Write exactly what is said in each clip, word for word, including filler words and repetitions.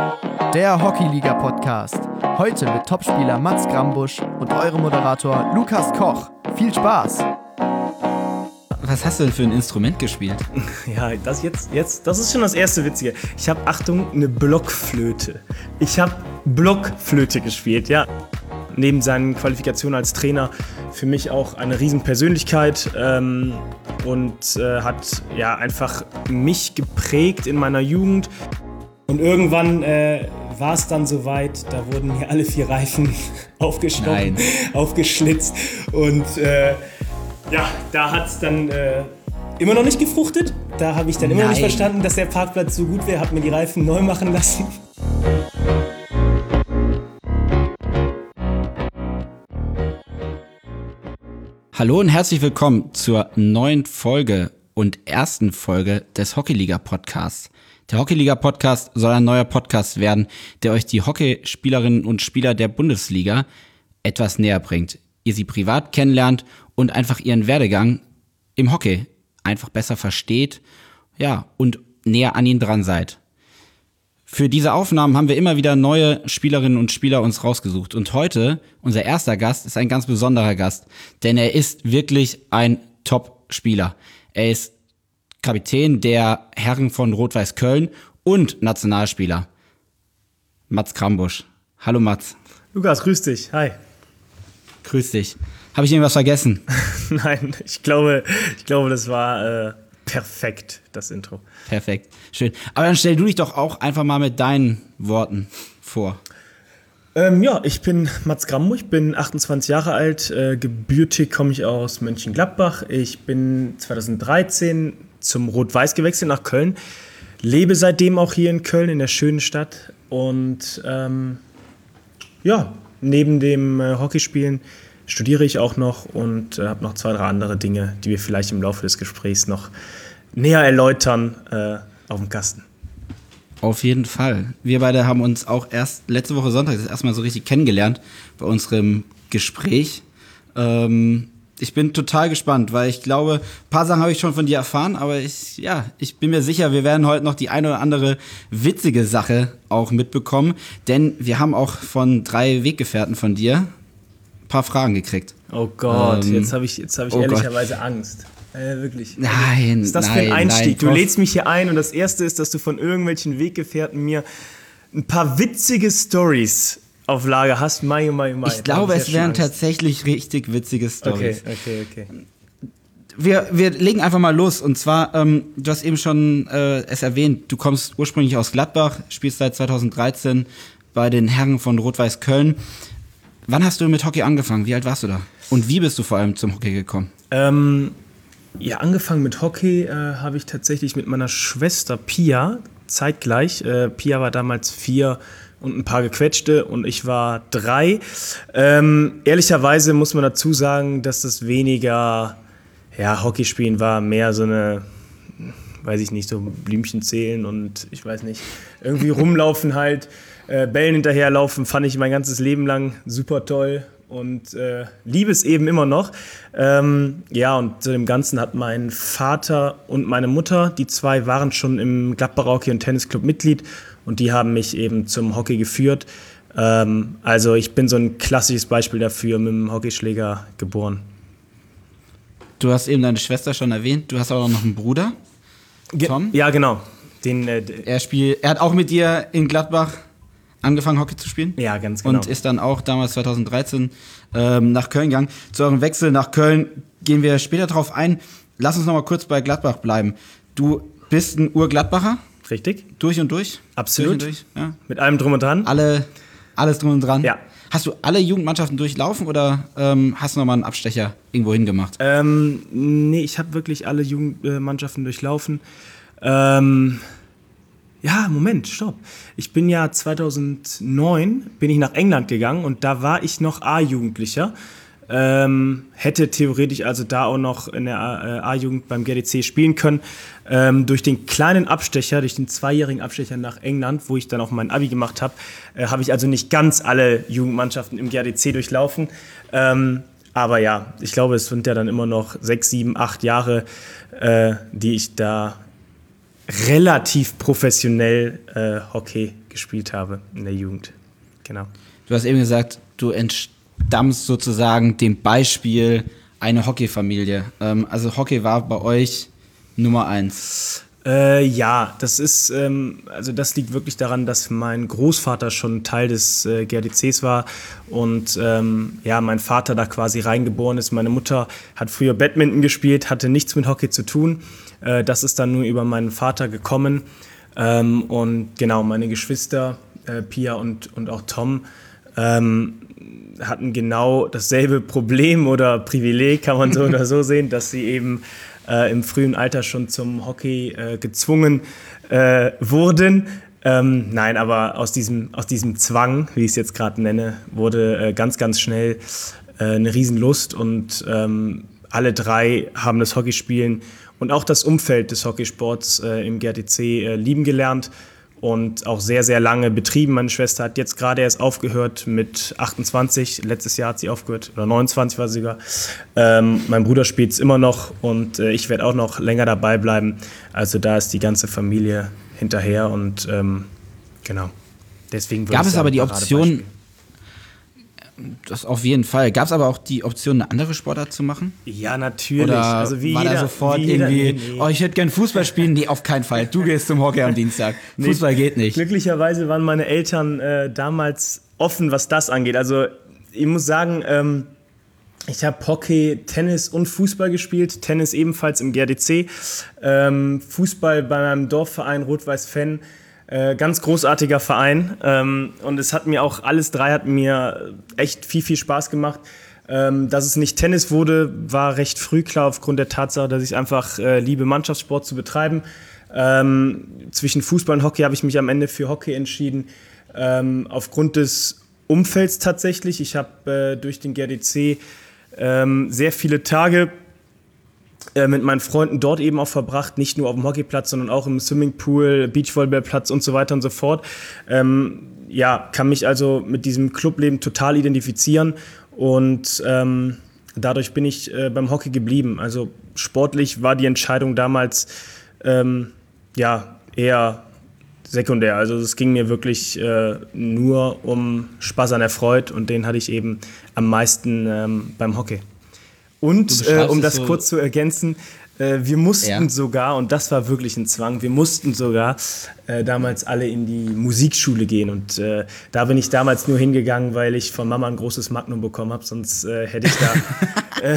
Der Hockeyliga-Podcast. Heute mit Topspieler Mats Grambusch und eurem Moderator Lukas Koch. Viel Spaß! Was hast du denn für ein Instrument gespielt? Ja, das jetzt, jetzt, das ist schon das erste Witzige. Ich habe, Achtung, eine Blockflöte. Ich habe Blockflöte gespielt, ja. Neben seinen Qualifikationen als Trainer für mich auch eine Riesenpersönlichkeit ähm, und äh, hat ja einfach mich geprägt in meiner Jugend. Und irgendwann äh, war es dann soweit, da wurden mir alle vier Reifen aufgestochen, aufgeschlitzt und äh, ja, da hat es dann äh, immer noch nicht gefruchtet. Da habe ich dann immer Nein. noch nicht verstanden, dass der Parkplatz so gut wäre, habe mir die Reifen neu machen lassen. Hallo und herzlich willkommen zur neuen Folge und ersten Folge des Hockeyliga-Podcasts. Der Hockeyliga-Podcast soll ein neuer Podcast werden, der euch die Hockeyspielerinnen und Spieler der Bundesliga etwas näher bringt. Ihr sie privat kennenlernt und einfach ihren Werdegang im Hockey einfach besser versteht, ja, und näher an ihn dran seid. Für diese Aufnahmen haben wir immer wieder neue Spielerinnen und Spieler uns rausgesucht. Und heute, unser erster Gast, ist ein ganz besonderer Gast, denn er ist wirklich ein Top-Spieler. Er ist Kapitän der Herren von Rot-Weiß Köln und Nationalspieler. Mats Grambusch. Hallo Mats. Lukas, grüß dich. Hi. Grüß dich. Habe ich irgendwas vergessen? Nein, ich glaube, ich glaube, das war äh, perfekt, das Intro. Perfekt, schön. Aber dann stell du dich doch auch einfach mal mit deinen Worten vor. Ähm, ja, ich bin Mats Grambusch, ich bin achtundzwanzig Jahre alt, äh, gebürtig komme ich aus Mönchengladbach. Ich bin zweitausenddreizehn zum Rot-Weiß gewechselt nach Köln, lebe seitdem auch hier in Köln, in der schönen Stadt. Und ähm, ja, neben dem äh, Hockeyspielen studiere ich auch noch und äh, habe noch zwei, drei andere Dinge, die wir vielleicht im Laufe des Gesprächs noch näher erläutern äh, auf dem Kasten. Auf jeden Fall. Wir beide haben uns auch erst letzte Woche Sonntag das erste Mal so richtig kennengelernt bei unserem Gespräch. Ähm, ich bin total gespannt, weil ich glaube, ein paar Sachen habe ich schon von dir erfahren, aber ich, ja, ich bin mir sicher, wir werden heute noch die eine oder andere witzige Sache auch mitbekommen, denn wir haben auch von drei Weggefährten von dir ein paar Fragen gekriegt. Oh Gott, ähm, jetzt habe ich, jetzt hab ich oh ehrlicherweise Gott. Angst. Äh, wirklich. Nein, Was ist das nein, für ein Einstieg? nein, Du lädst mich hier ein und das Erste ist, dass du von irgendwelchen Weggefährten mir ein paar witzige Storys auf Lager hast. Mai, mai, mai. Ich glaube, es wären tatsächlich richtig witzige Storys. Okay, okay, okay. Wir, wir legen einfach mal los. Und zwar, ähm, du hast eben schon äh, es erwähnt, du kommst ursprünglich aus Gladbach, spielst seit zweitausenddreizehn bei den Herren von Rot-Weiß Köln. Wann hast du mit Hockey angefangen? Wie alt warst du da? Und wie bist du vor allem zum Hockey gekommen? Ähm, ja, angefangen mit Hockey äh, habe ich tatsächlich mit meiner Schwester Pia zeitgleich. Äh, Pia war damals vier und ein paar gequetschte und ich war drei. Ähm, ehrlicherweise muss man dazu sagen, dass das weniger ja, Hockeyspielen war, mehr so eine, weiß ich nicht, so Blümchen zählen und ich weiß nicht, irgendwie rumlaufen halt. Äh, Bällen hinterherlaufen fand ich mein ganzes Leben lang super toll und äh, liebe es eben immer noch. Ähm, ja, und zu dem Ganzen hat mein Vater und meine Mutter, die zwei waren schon im Gladbacher Hockey- und Tennisclub Mitglied und die haben mich eben zum Hockey geführt. Ähm, also ich bin so ein klassisches Beispiel dafür, mit dem Hockeyschläger geboren. Du hast eben deine Schwester schon erwähnt, du hast auch noch einen Bruder, Tom. Ge- ja, genau. Den, äh, er, spielt, er hat auch mit dir in Gladbach angefangen, Hockey zu spielen. Ja, ganz genau. Und ist dann auch damals zweitausenddreizehn ähm, nach Köln gegangen. Zu eurem Wechsel nach Köln gehen wir später drauf ein. Lass uns noch mal kurz bei Gladbach bleiben. Du bist ein Ur-Gladbacher. Richtig. Durch und durch. Absolut. Durch und durch, ja. Mit allem drum und dran. Alle, alles drum und dran. Ja. Hast du alle Jugendmannschaften durchlaufen oder ähm, hast du noch mal einen Abstecher irgendwo hingemacht? Ähm, nee, ich habe wirklich alle Jugendmannschaften durchlaufen. Ähm, ja, Moment, stopp. Ich bin ja zweitausendneun bin ich nach England gegangen und da war ich noch A-Jugendlicher. Ähm, hätte theoretisch also da auch noch in der A-Jugend beim G D C spielen können. Ähm, durch den kleinen Abstecher, durch den zweijährigen Abstecher nach England, wo ich dann auch mein Abi gemacht habe, äh, habe ich also nicht ganz alle Jugendmannschaften im G D C durchlaufen. Ähm, aber ja, ich glaube, es sind ja dann immer noch sechs, sieben, acht Jahre, äh, die ich da relativ professionell äh, Hockey gespielt habe in der Jugend. Genau. Du hast eben gesagt, du entstammst sozusagen dem Beispiel einer Hockeyfamilie. Ähm, also Hockey war bei euch Nummer eins. Äh, ja, das ist, ähm, also das liegt wirklich daran, dass mein Großvater schon Teil des äh, G R D Cs war und ähm, ja, mein Vater da quasi reingeboren ist. Meine Mutter hat früher Badminton gespielt, hatte nichts mit Hockey zu tun. Äh, das ist dann nur über meinen Vater gekommen. Ähm, und genau, meine Geschwister, äh, Pia und, und auch Tom, ähm, hatten genau dasselbe Problem oder Privileg, kann man so oder so sehen, dass sie eben Äh, im frühen Alter schon zum Hockey äh, gezwungen äh, wurden. Ähm, nein, aber aus diesem, aus diesem Zwang, wie ich es jetzt gerade nenne, wurde äh, ganz, ganz schnell äh, eine Riesenlust und ähm, alle drei haben das Hockeyspielen und auch das Umfeld des Hockeysports äh, im G R D C äh, lieben gelernt und auch sehr, sehr lange betrieben. Meine Schwester hat jetzt gerade erst aufgehört mit achtundzwanzig. Letztes Jahr hat sie aufgehört, oder neunundzwanzig war sie sogar. Ähm, mein Bruder spielt es immer noch und äh, ich werde auch noch länger dabei bleiben. Also da ist die ganze Familie hinterher und ähm, genau. Deswegen gab es aber die Option, das auf jeden Fall. Gab es aber auch die Option, eine andere Sportart zu machen? Ja, natürlich. Oder also wie war jeder, da sofort wie jeder, irgendwie, nee, nee. oh, ich hätte gern Fußball spielen? Nee, auf keinen Fall. Du gehst zum Hockey am Dienstag. Nee, Fußball geht nicht. Glücklicherweise waren meine Eltern äh, damals offen, was das angeht. Also ich muss sagen, ähm, ich habe Hockey, Tennis und Fußball gespielt. Tennis ebenfalls im G R D C. Ähm, Fußball bei meinem Dorfverein Rot-Weiß-Fenn. Äh, ganz großartiger Verein ähm, und es hat mir auch, alles drei hat mir echt viel, viel Spaß gemacht. Ähm, dass es nicht Tennis wurde, war recht früh klar aufgrund der Tatsache, dass ich einfach äh, liebe, Mannschaftssport zu betreiben. Ähm, zwischen Fußball und Hockey habe ich mich am Ende für Hockey entschieden, ähm, aufgrund des Umfelds tatsächlich. Ich habe äh, durch den G R D C ähm, sehr viele Tage mit meinen Freunden dort eben auch verbracht, nicht nur auf dem Hockeyplatz, sondern auch im Swimmingpool, Beachvolleyballplatz und so weiter und so fort. Ähm, ja, kann mich also mit diesem Clubleben total identifizieren und ähm, dadurch bin ich äh, beim Hockey geblieben. Also sportlich war die Entscheidung damals ähm, ja eher sekundär. Also es ging mir wirklich äh, nur um Spaß an der Freude und den hatte ich eben am meisten ähm, beim Hockey. Und äh, um das so kurz zu ergänzen, äh, wir mussten ja. sogar, und das war wirklich ein Zwang, wir mussten sogar äh, damals alle in die Musikschule gehen. Und äh, da bin ich damals nur hingegangen, weil ich von Mama ein großes Magnum bekommen habe. Sonst äh, hätte ich da äh,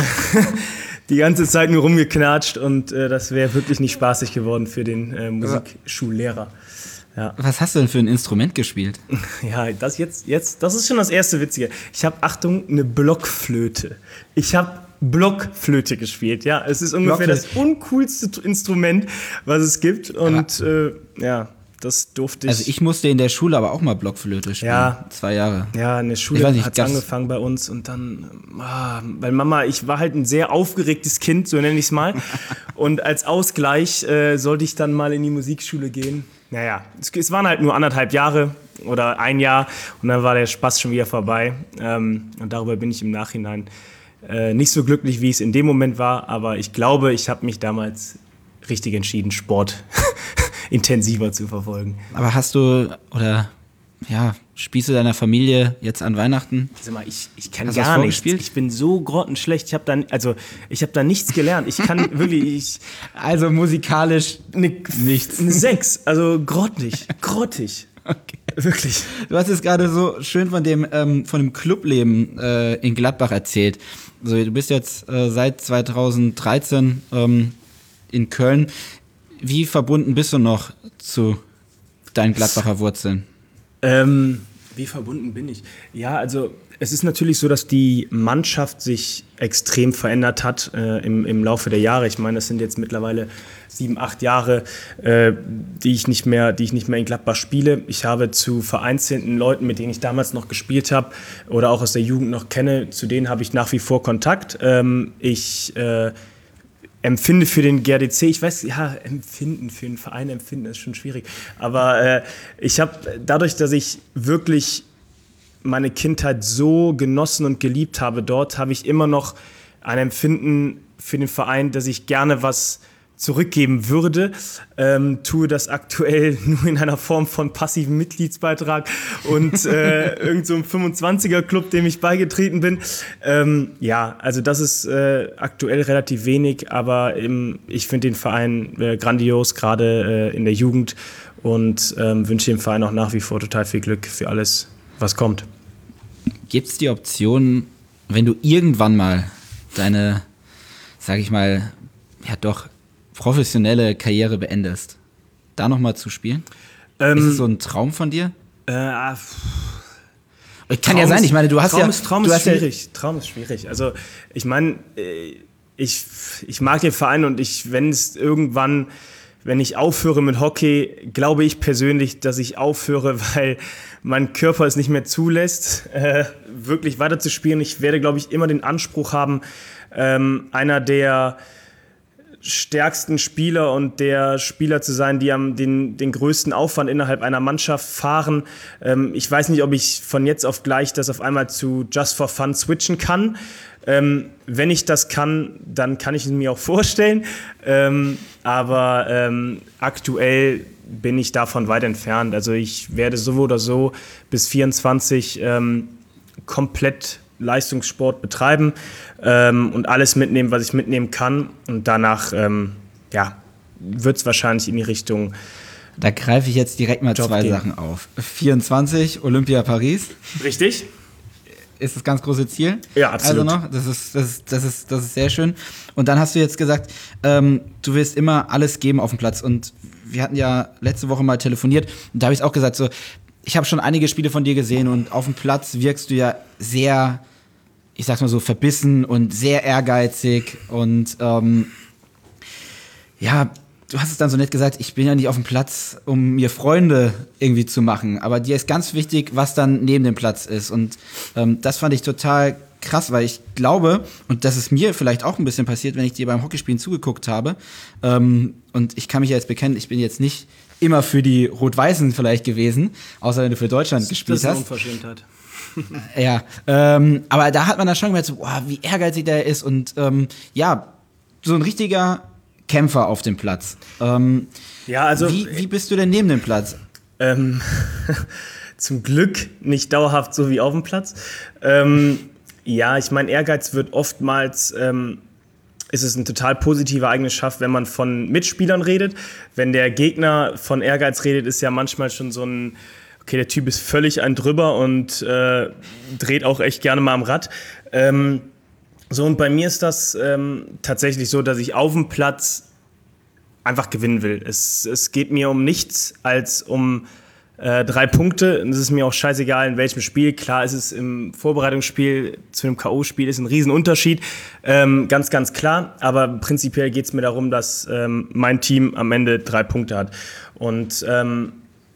die ganze Zeit nur rumgeknatscht und äh, das wäre wirklich nicht spaßig geworden für den äh, Musikschullehrer. Ja. Was hast du denn für ein Instrument gespielt? Ja, das jetzt, jetzt, das ist schon das erste Witzige. Ich habe, Achtung, eine Blockflöte. Ich habe Blockflöte gespielt, ja. Es ist ungefähr das uncoolste Instrument, was es gibt. Und äh, ja, das durfte ich. Also ich musste in der Schule aber auch mal Blockflöte spielen. Ja. Zwei Jahre. Ja, in der Schule hat es angefangen bei uns. Und dann, ah, weil Mama, ich war halt ein sehr aufgeregtes Kind, so nenne ich es mal. Und als Ausgleich äh, sollte ich dann mal in die Musikschule gehen. Naja, es, es waren halt nur anderthalb Jahre oder ein Jahr. Und dann war der Spaß schon wieder vorbei. Ähm, und darüber bin ich im Nachhinein Äh, nicht so glücklich, wie es in dem Moment war, aber ich glaube, ich habe mich damals richtig entschieden, Sport intensiver zu verfolgen. Aber hast du, oder ja, spielst du deiner Familie jetzt an Weihnachten? Sag mal, ich, ich kann hast gar nichts. Ich bin so grottenschlecht. Ich habe da, also, ich hab da nichts gelernt. Ich kann wirklich... Ich, also musikalisch ne, nichts. Eine sechs, also grottig, grottig. Okay. Wirklich. Du hast jetzt gerade so schön von dem, ähm, von dem Clubleben äh, in Gladbach erzählt. Also, du bist jetzt äh, seit zweitausenddreizehn ähm, in Köln. Wie verbunden bist du noch zu deinen Gladbacher Wurzeln? Ähm, wie verbunden bin ich? Ja, also es ist natürlich so, dass die Mannschaft sich extrem verändert hat äh, im, im Laufe der Jahre. Ich meine, das sind jetzt mittlerweile sieben, acht Jahre, äh, die ich nicht mehr, die ich nicht mehr in Gladbach spiele. Ich habe zu vereinzelten Leuten, mit denen ich damals noch gespielt habe oder auch aus der Jugend noch kenne, zu denen habe ich nach wie vor Kontakt. Ähm, ich äh, empfinde für den G R D C, ich weiß, ja, empfinden für einen Verein, empfinden ist schon schwierig, aber äh, ich habe dadurch, dass ich wirklich meine Kindheit so genossen und geliebt habe dort, habe ich immer noch ein Empfinden für den Verein, dass ich gerne was zurückgeben würde, ähm, tue das aktuell nur in einer Form von passivem Mitgliedsbeitrag und äh, irgend so einem fünfundzwanziger-Club, dem ich beigetreten bin. Ähm, ja, also das ist äh, aktuell relativ wenig, aber im, ich finde den Verein äh, grandios, gerade äh, in der Jugend, und ähm, wünsche dem Verein auch nach wie vor total viel Glück für alles, was kommt. Gibt es die Option, wenn du irgendwann mal deine, sag ich mal, ja doch, professionelle Karriere beendest, da nochmal zu spielen? Ähm, ist es so ein Traum von dir? Äh, Kann Traum ja sein, ich meine, du hast Traum ja... Ist, Traum du ist hast schwierig, ja, Traum ist schwierig. Also ich meine, ich, ich mag den Verein und ich, wenn es irgendwann, wenn ich aufhöre mit Hockey, glaube ich persönlich, dass ich aufhöre, weil mein Körper es nicht mehr zulässt, äh, wirklich weiterzuspielen. Ich werde, glaube ich, immer den Anspruch haben, ähm, einer der stärksten Spieler und der Spieler zu sein, die am den, den größten Aufwand innerhalb einer Mannschaft fahren. Ähm, ich weiß nicht, ob ich von jetzt auf gleich das auf einmal zu Just for Fun switchen kann. Ähm, wenn ich das kann, dann kann ich es mir auch vorstellen. Ähm, aber ähm, aktuell bin ich davon weit entfernt. Also ich werde so oder so bis vierundzwanzig ähm, komplett Leistungssport betreiben ähm, und alles mitnehmen, was ich mitnehmen kann. Und danach ähm, ja, wird es wahrscheinlich in die Richtung... Da greife ich jetzt direkt mal Job zwei gehen. Sachen auf. vierundzwanzig, Olympia Paris. Richtig? Ist das ganz große Ziel? Ja, absolut. Also noch, das ist, das ist, das ist, das ist sehr schön. Und dann hast du jetzt gesagt, ähm, du willst immer alles geben auf dem Platz. Und wir hatten ja letzte Woche mal telefoniert und da habe ich auch gesagt, so, ich habe schon einige Spiele von dir gesehen und auf dem Platz wirkst du ja sehr, ich sag's mal so, verbissen und sehr ehrgeizig und ähm, ja, du hast es dann so nett gesagt, ich bin ja nicht auf dem Platz, um mir Freunde irgendwie zu machen, aber dir ist ganz wichtig, was dann neben dem Platz ist und ähm, das fand ich total krass, weil ich glaube, und das ist mir vielleicht auch ein bisschen passiert, wenn ich dir beim Hockeyspielen zugeguckt habe, ähm, und ich kann mich ja jetzt bekennen, ich bin jetzt nicht immer für die Rot-Weißen vielleicht gewesen, außer wenn du für Deutschland Das gespielt ist eine hast. Unverschämtheit. Ja, ähm, aber da hat man dann schon gemerkt, so, boah, wie ehrgeizig der ist und ähm, ja, so ein richtiger Kämpfer auf dem Platz. Ähm, Ja, also wie, wie bist du denn neben dem Platz? Ähm, zum Glück nicht dauerhaft so wie auf dem Platz. Ähm, ja, ich meine, Ehrgeiz wird oftmals, ähm, ist es eine total positive Eigenschaft, wenn man von Mitspielern redet. Wenn der Gegner von Ehrgeiz redet, ist ja manchmal schon so ein, okay, der Typ ist völlig ein drüber und äh, dreht auch echt gerne mal am Rad. Ähm, so, und bei mir ist das ähm, tatsächlich so, dass ich auf dem Platz einfach gewinnen will. Es, es geht mir um nichts als um äh, drei Punkte. Es ist mir auch scheißegal, in welchem Spiel. Klar ist es im Vorbereitungsspiel zu einem K O-Spiel ist ein Riesenunterschied. Ähm, ganz, ganz klar. Aber prinzipiell geht es mir darum, dass ähm, mein Team am Ende drei Punkte hat. Und ähm,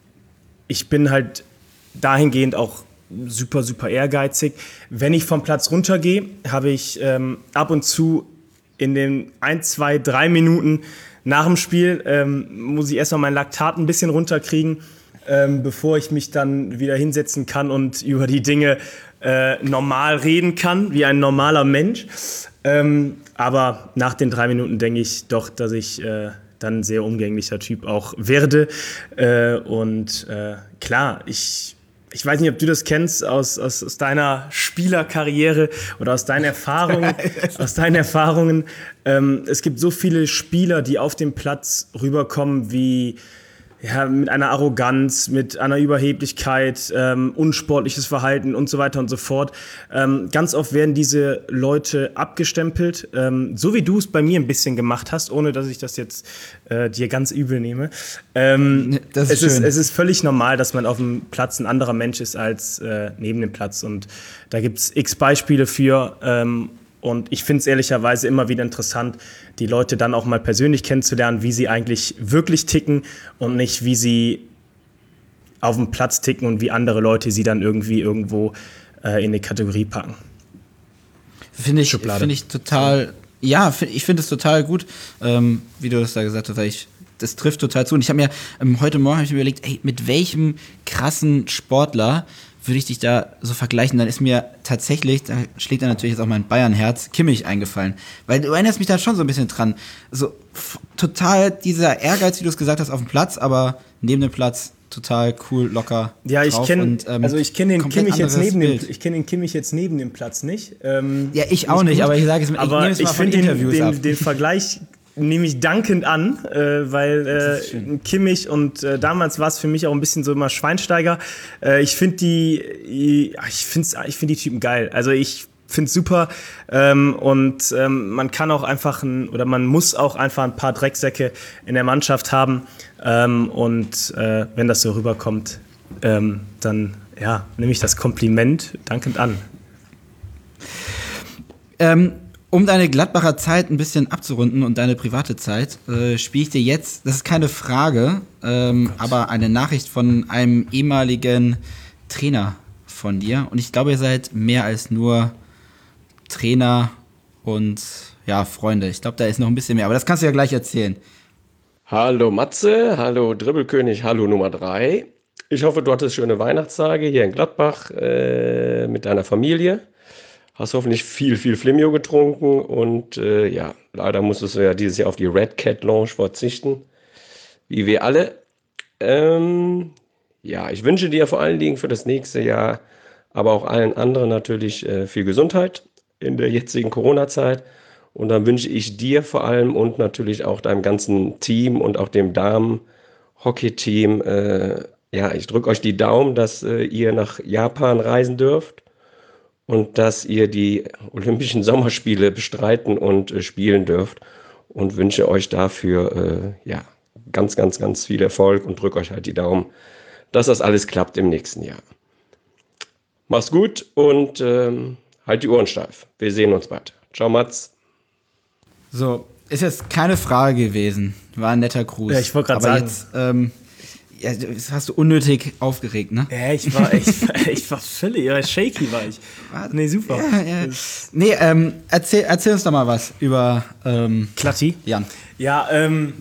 ich bin halt dahingehend auch super, super ehrgeizig. Wenn ich vom Platz runtergehe, habe ich ähm, ab und zu in den ein, zwei, drei Minuten nach dem Spiel, ähm, muss ich erstmal mein Laktat ein bisschen runterkriegen, ähm, bevor ich mich dann wieder hinsetzen kann und über die Dinge äh, normal reden kann, wie ein normaler Mensch. Ähm, aber nach den drei Minuten denke ich doch, dass ich äh, dann ein sehr umgänglicher Typ auch werde. Äh, und äh, klar, ich... Ich weiß nicht, ob du das kennst aus, aus, aus deiner Spielerkarriere oder aus deinen Erfahrungen. aus deinen Erfahrungen. Ähm, es gibt so viele Spieler, die auf dem Platz rüberkommen wie ja, mit einer Arroganz, mit einer Überheblichkeit, ähm, unsportliches Verhalten und so weiter und so fort. Ähm, ganz oft werden diese Leute abgestempelt, ähm, so wie du es bei mir ein bisschen gemacht hast, ohne dass ich das jetzt äh, dir ganz übel nehme. Ähm, das ist es, schön. ist, es ist völlig normal, dass man auf dem Platz ein anderer Mensch ist als äh, neben dem Platz. Und da gibt es x Beispiele für. Ähm, Und ich finde es ehrlicherweise immer wieder interessant, die Leute dann auch mal persönlich kennenzulernen, wie sie eigentlich wirklich ticken und nicht, wie sie auf dem Platz ticken und wie andere Leute sie dann irgendwie irgendwo äh, in eine Kategorie packen. Finde ich, find ich total, ja, find, ich finde es total gut, ähm, wie du das da gesagt hast, weil ich, das trifft total zu. Und ich habe mir, ähm, heute Morgen habe ich mir überlegt, ey, mit welchem krassen Sportler würde ich dich da so vergleichen, dann ist mir tatsächlich, da schlägt dann natürlich jetzt auch mein Bayern-Herz, Kimmich eingefallen. Weil du erinnerst mich da schon so ein bisschen dran. So f- total dieser Ehrgeiz, wie du es gesagt hast, auf dem Platz, aber neben dem Platz total cool, locker. Ja, ich kenne ähm, also ich kenne den Kimmich jetzt neben Bild. dem ich kenne den Kimmich jetzt neben dem Platz nicht. Ähm, ja, ich auch nicht, gut. aber ich sage es, ich aber nehme es mal ich von finde den, Interviews den, ab. den Vergleich nehme ich dankend an, äh, weil äh, Kimmich und äh, damals war es für mich auch ein bisschen so immer Schweinsteiger. Äh, ich finde die, ich finde ich finde die Typen geil. Also ich finde es super ähm, und ähm, man kann auch einfach ein, oder man muss auch einfach ein paar Drecksäcke in der Mannschaft haben ähm, und äh, wenn das so rüberkommt, ähm, dann ja, nehme ich das Kompliment dankend an. Ähm, Um deine Gladbacher Zeit ein bisschen abzurunden und deine private Zeit, äh, spiele ich dir jetzt, das ist keine Frage, ähm, oh aber eine Nachricht von einem ehemaligen Trainer von dir. Und ich glaube, ihr seid mehr als nur Trainer und ja, Freunde. Ich glaube, da ist noch ein bisschen mehr, aber das kannst du ja gleich erzählen. Hallo Matze, hallo Dribbelkönig, hallo Nummer drei. Ich hoffe, du hattest schöne Weihnachtstage hier in Gladbach äh, mit deiner Familie. Hast hoffentlich viel, viel Flimio getrunken und äh, ja, leider musstest du ja dieses Jahr auf die Red Cat Lounge verzichten, wie wir alle. Ähm, ja, ich wünsche dir vor allen Dingen für das nächste Jahr, aber auch allen anderen natürlich äh, viel Gesundheit in der jetzigen Corona-Zeit. Und dann wünsche ich dir vor allem und natürlich auch deinem ganzen Team und auch dem Damen-Hockey-Team, äh, ja, ich drücke euch die Daumen, dass äh, ihr nach Japan reisen dürft. Und dass ihr die Olympischen Sommerspiele bestreiten und äh, spielen dürft und wünsche euch dafür äh, ja, ganz, ganz, ganz viel Erfolg und drücke euch halt die Daumen, dass das alles klappt im nächsten Jahr. Mach's gut und ähm, halt die Ohren steif. Wir sehen uns bald. Ciao, Mats. So, ist jetzt keine Frage gewesen. War ein netter Gruß. Ja, ich wollte gerade aber sagen. Jetzt, ähm, ja, das hast du unnötig aufgeregt, ne? Ja, ich war, ich, ich war völlig, ja, shaky war ich. Nee, super. Ja, ja. Nee, ähm, erzähl, erzähl uns doch mal was über ähm, Klatti. Jan. Ja, ähm,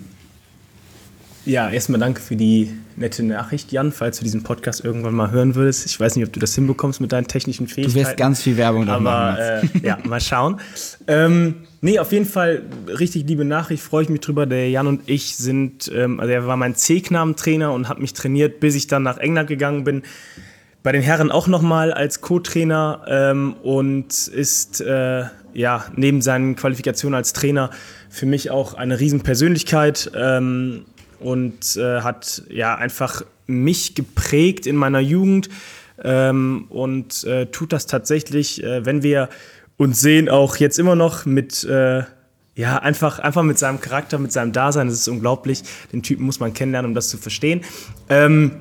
ja, erstmal danke für die nette Nachricht, Jan, falls du diesen Podcast irgendwann mal hören würdest. Ich weiß nicht, ob du das hinbekommst mit deinen technischen Fähigkeiten. Du wirst ganz viel Werbung da machen. Aber äh, ja, mal schauen. Ähm, nee, auf jeden Fall richtig liebe Nachricht, freue ich mich drüber. Der Jan und ich sind, ähm, also er war mein C-Knaben-Trainer und hat mich trainiert, bis ich dann nach England gegangen bin. Bei den Herren auch nochmal als Co-Trainer ähm, und ist äh, ja neben seinen Qualifikationen als Trainer für mich auch eine Riesenpersönlichkeit ähm, und äh, hat ja einfach mich geprägt in meiner Jugend ähm, und äh, tut das tatsächlich, äh, wenn wir uns sehen, auch jetzt immer noch mit äh, ja einfach einfach mit seinem Charakter, mit seinem Dasein. Das ist unglaublich. Den Typen muss man kennenlernen, um das zu verstehen. Ähm,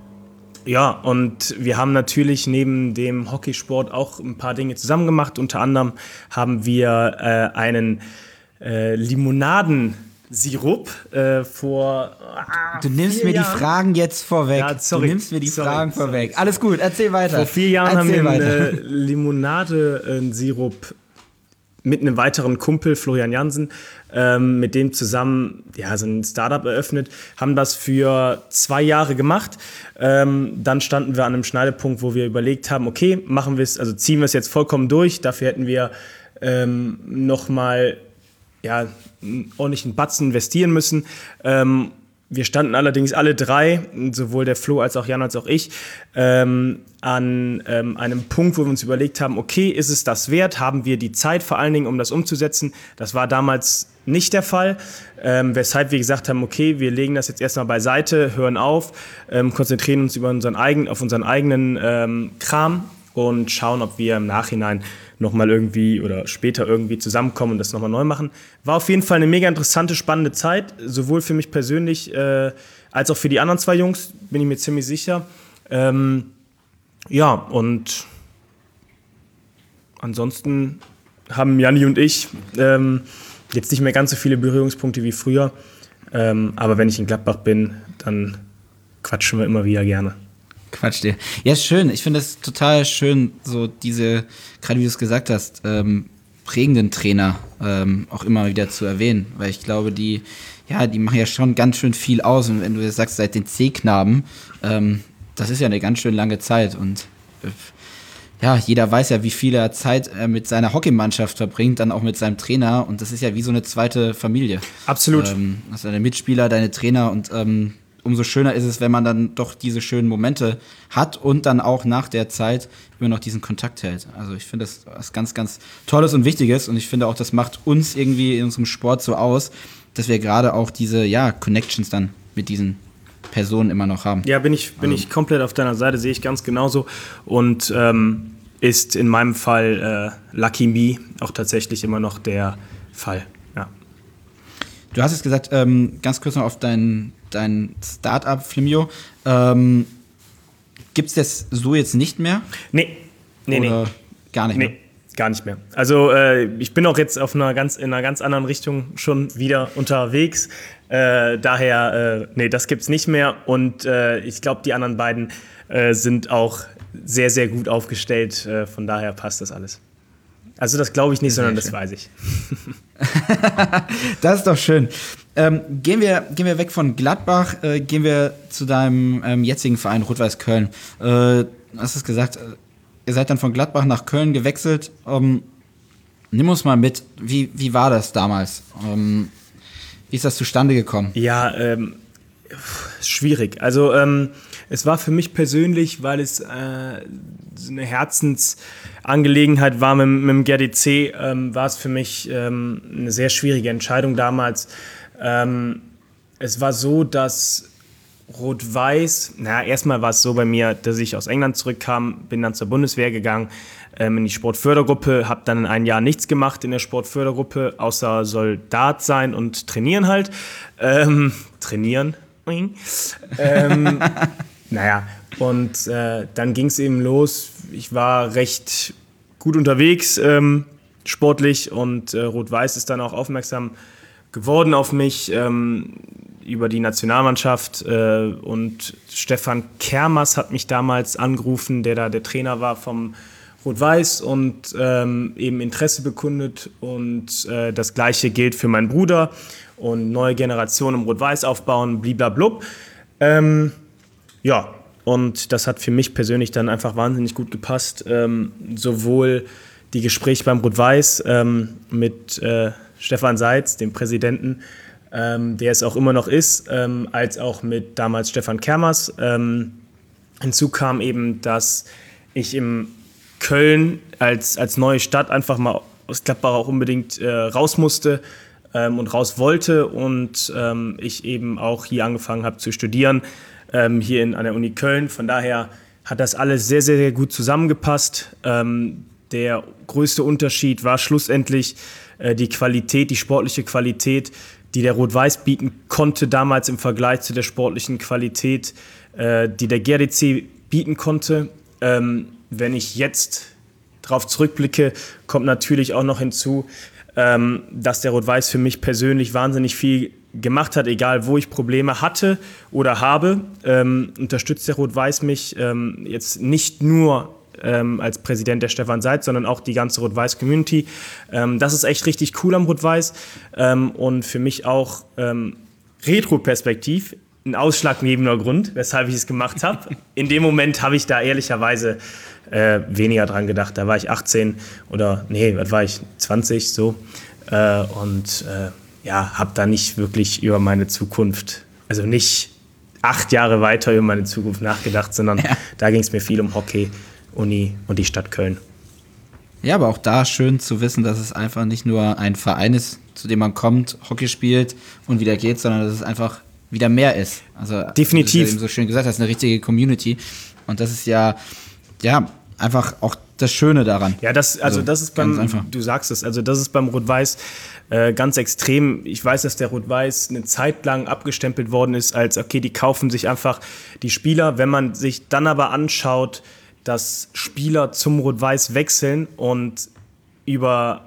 Ja, und wir haben natürlich neben dem Hockeysport auch ein paar Dinge zusammen gemacht. Unter anderem haben wir äh, einen äh, Limonadensirup äh, vor ah, Du nimmst mir Jahren. die Fragen jetzt vorweg. Ja, sorry, du nimmst mir die sorry, Fragen sorry, vorweg. sorry. Alles gut, erzähl weiter. Vor vier Jahren erzähl haben wir einen weiter. äh, Limonade-Sirup mit einem weiteren Kumpel, Florian Jansen, ähm, mit dem zusammen ja, so ein Startup eröffnet, haben das für zwei Jahre gemacht. Ähm, dann standen wir an einem Schneidepunkt, wo wir überlegt haben, okay, machen wir es, also ziehen wir es jetzt vollkommen durch. Dafür hätten wir ähm, nochmal ja, einen ordentlichen Batzen investieren müssen. Ähm, Wir standen allerdings alle drei, sowohl der Flo als auch Jan als auch ich, ähm, an ähm, einem Punkt, wo wir uns überlegt haben, okay, ist es das wert? Haben wir die Zeit vor allen Dingen, um das umzusetzen? Das war damals nicht der Fall, ähm, weshalb wir gesagt haben, okay, wir legen das jetzt erstmal beiseite, hören auf, ähm, konzentrieren uns über unseren eigen, auf unseren eigenen ähm, Kram und schauen, ob wir im Nachhinein nochmal irgendwie oder später irgendwie zusammenkommen und das nochmal neu machen. War auf jeden Fall eine mega interessante, spannende Zeit, sowohl für mich persönlich äh, als auch für die anderen zwei Jungs, bin ich mir ziemlich sicher. Ähm, ja, und ansonsten haben Janni und ich ähm, jetzt nicht mehr ganz so viele Berührungspunkte wie früher, ähm, aber wenn ich in Gladbach bin, dann quatschen wir immer wieder gerne. Quatsch dir. Ja, ist schön. Ich finde es total schön, so diese, gerade wie du es gesagt hast, ähm, prägenden Trainer ähm, auch immer wieder zu erwähnen. Weil ich glaube, die, ja, die machen ja schon ganz schön viel aus. Und wenn du jetzt sagst, seit den C-Knaben, ähm, das ist ja eine ganz schön lange Zeit. Und ja, jeder weiß ja, wie viel Zeit er mit seiner Hockeymannschaft verbringt, dann auch mit seinem Trainer. Und das ist ja wie so eine zweite Familie. Absolut. Ähm, also deine Mitspieler, deine Trainer. Und ähm, umso schöner ist es, wenn man dann doch diese schönen Momente hat und dann auch nach der Zeit immer noch diesen Kontakt hält. Also ich finde das was ganz, ganz Tolles und Wichtiges. Und ich finde auch, das macht uns irgendwie in unserem Sport so aus, dass wir gerade auch diese, ja, Connections dann mit diesen Personen immer noch haben. Ja, bin ich, bin also. ich komplett auf deiner Seite, sehe ich ganz genauso. Und ähm, ist in meinem Fall äh, Lucky Me auch tatsächlich immer noch der Fall. Ja. Du hast es gesagt, ähm, ganz kurz noch auf dein, dein Start-up Flimio. Ähm, Gibt es das so jetzt nicht mehr? Nee, nee, Oder nee. Gar nicht nee. mehr? Gar nicht mehr. Also äh, ich bin auch jetzt auf einer ganz, in einer ganz anderen Richtung schon wieder unterwegs. Äh, daher, äh, nee, das gibt's nicht mehr. Und äh, ich glaube, die anderen beiden äh, sind auch sehr, sehr gut aufgestellt. Äh, von daher passt das alles. Also das glaube ich nicht, sehr sondern schön. Das weiß ich. Das ist doch schön. Ähm, gehen wir, gehen wir weg von Gladbach, äh, gehen wir zu deinem ähm, jetzigen Verein Rot-Weiß Köln. Äh, hast es gesagt, äh, ihr seid dann von Gladbach nach Köln gewechselt. Ähm, nimm uns mal mit, wie, wie war das damals? Ähm, wie ist das zustande gekommen? Ja, ähm, schwierig. Also ähm, es war für mich persönlich, weil es äh, so eine Herzensangelegenheit war mit, mit dem G R D C, ähm, war es für mich ähm, eine sehr schwierige Entscheidung damals. Ähm, es war so, dass Rot-Weiß, naja, erstmal war es so bei mir, dass ich aus England zurückkam, bin dann zur Bundeswehr gegangen, ähm, in die Sportfördergruppe, habe dann ein Jahr nichts gemacht in der Sportfördergruppe, außer Soldat sein und trainieren halt. Ähm, trainieren. ähm, naja, und äh, dann ging es eben los. Ich war recht gut unterwegs, ähm, sportlich, und äh, Rot-Weiß ist dann auch aufmerksam geworden auf mich, ähm, über die Nationalmannschaft, äh, und Stefan Kermas hat mich damals angerufen, der da der Trainer war vom Rot-Weiß, und ähm, eben Interesse bekundet, und äh, das Gleiche gilt für meinen Bruder und neue Generation im Rot-Weiß aufbauen, bliblablub. Ähm, ja, und das hat für mich persönlich dann einfach wahnsinnig gut gepasst, ähm, sowohl die Gespräche beim Rot-Weiß ähm, mit äh, Stefan Seitz, dem Präsidenten, Ähm, der es auch immer noch ist, ähm, als auch mit damals Stefan Kermas. Ähm, hinzu kam eben, dass ich in Köln als, als neue Stadt einfach mal aus Gladbach auch unbedingt äh, raus musste ähm, und raus wollte, und ähm, ich eben auch hier angefangen habe zu studieren, ähm, hier in, an der Uni Köln. Von daher hat das alles sehr, sehr, sehr gut zusammengepasst. Ähm, der größte Unterschied war schlussendlich äh, die Qualität, die sportliche Qualität, die der Rot-Weiß bieten konnte damals im Vergleich zu der sportlichen Qualität, äh, die der G R D C bieten konnte. Ähm, wenn ich jetzt darauf zurückblicke, kommt natürlich auch noch hinzu, ähm, dass der Rot-Weiß für mich persönlich wahnsinnig viel gemacht hat, egal wo ich Probleme hatte oder habe, ähm, unterstützt der Rot-Weiß mich ähm, jetzt nicht nur Ähm, als Präsident der Stefan Seitz, sondern auch die ganze Rot-Weiß-Community. Ähm, das ist echt richtig cool am Rot-Weiß, ähm, und für mich auch ähm, retroperspektiv ein ausschlaggebender Grund, weshalb ich es gemacht habe. In dem Moment habe ich da ehrlicherweise äh, weniger dran gedacht. Da war ich achtzehn oder, nee, was war ich, zwanzig, so. Äh, und äh, ja, habe da nicht wirklich über meine Zukunft, also nicht acht Jahre weiter über meine Zukunft nachgedacht, sondern ja. Da ging es mir viel um Hockey, Uni und die Stadt Köln. Ja, aber auch da schön zu wissen, dass es einfach nicht nur ein Verein ist, zu dem man kommt, Hockey spielt und wieder geht, sondern dass es einfach wieder mehr ist. Also definitiv. Wie du eben so schön gesagt hast, eine richtige Community. Und das ist ja, ja einfach auch das Schöne daran. Ja, das, also, also das ist beim, du sagst es, also das ist beim Rot-Weiß äh, ganz extrem. Ich weiß, dass der Rot-Weiß eine Zeit lang abgestempelt worden ist als, okay, die kaufen sich einfach die Spieler. Wenn man sich dann aber anschaut, dass Spieler zum Rot-Weiß wechseln und über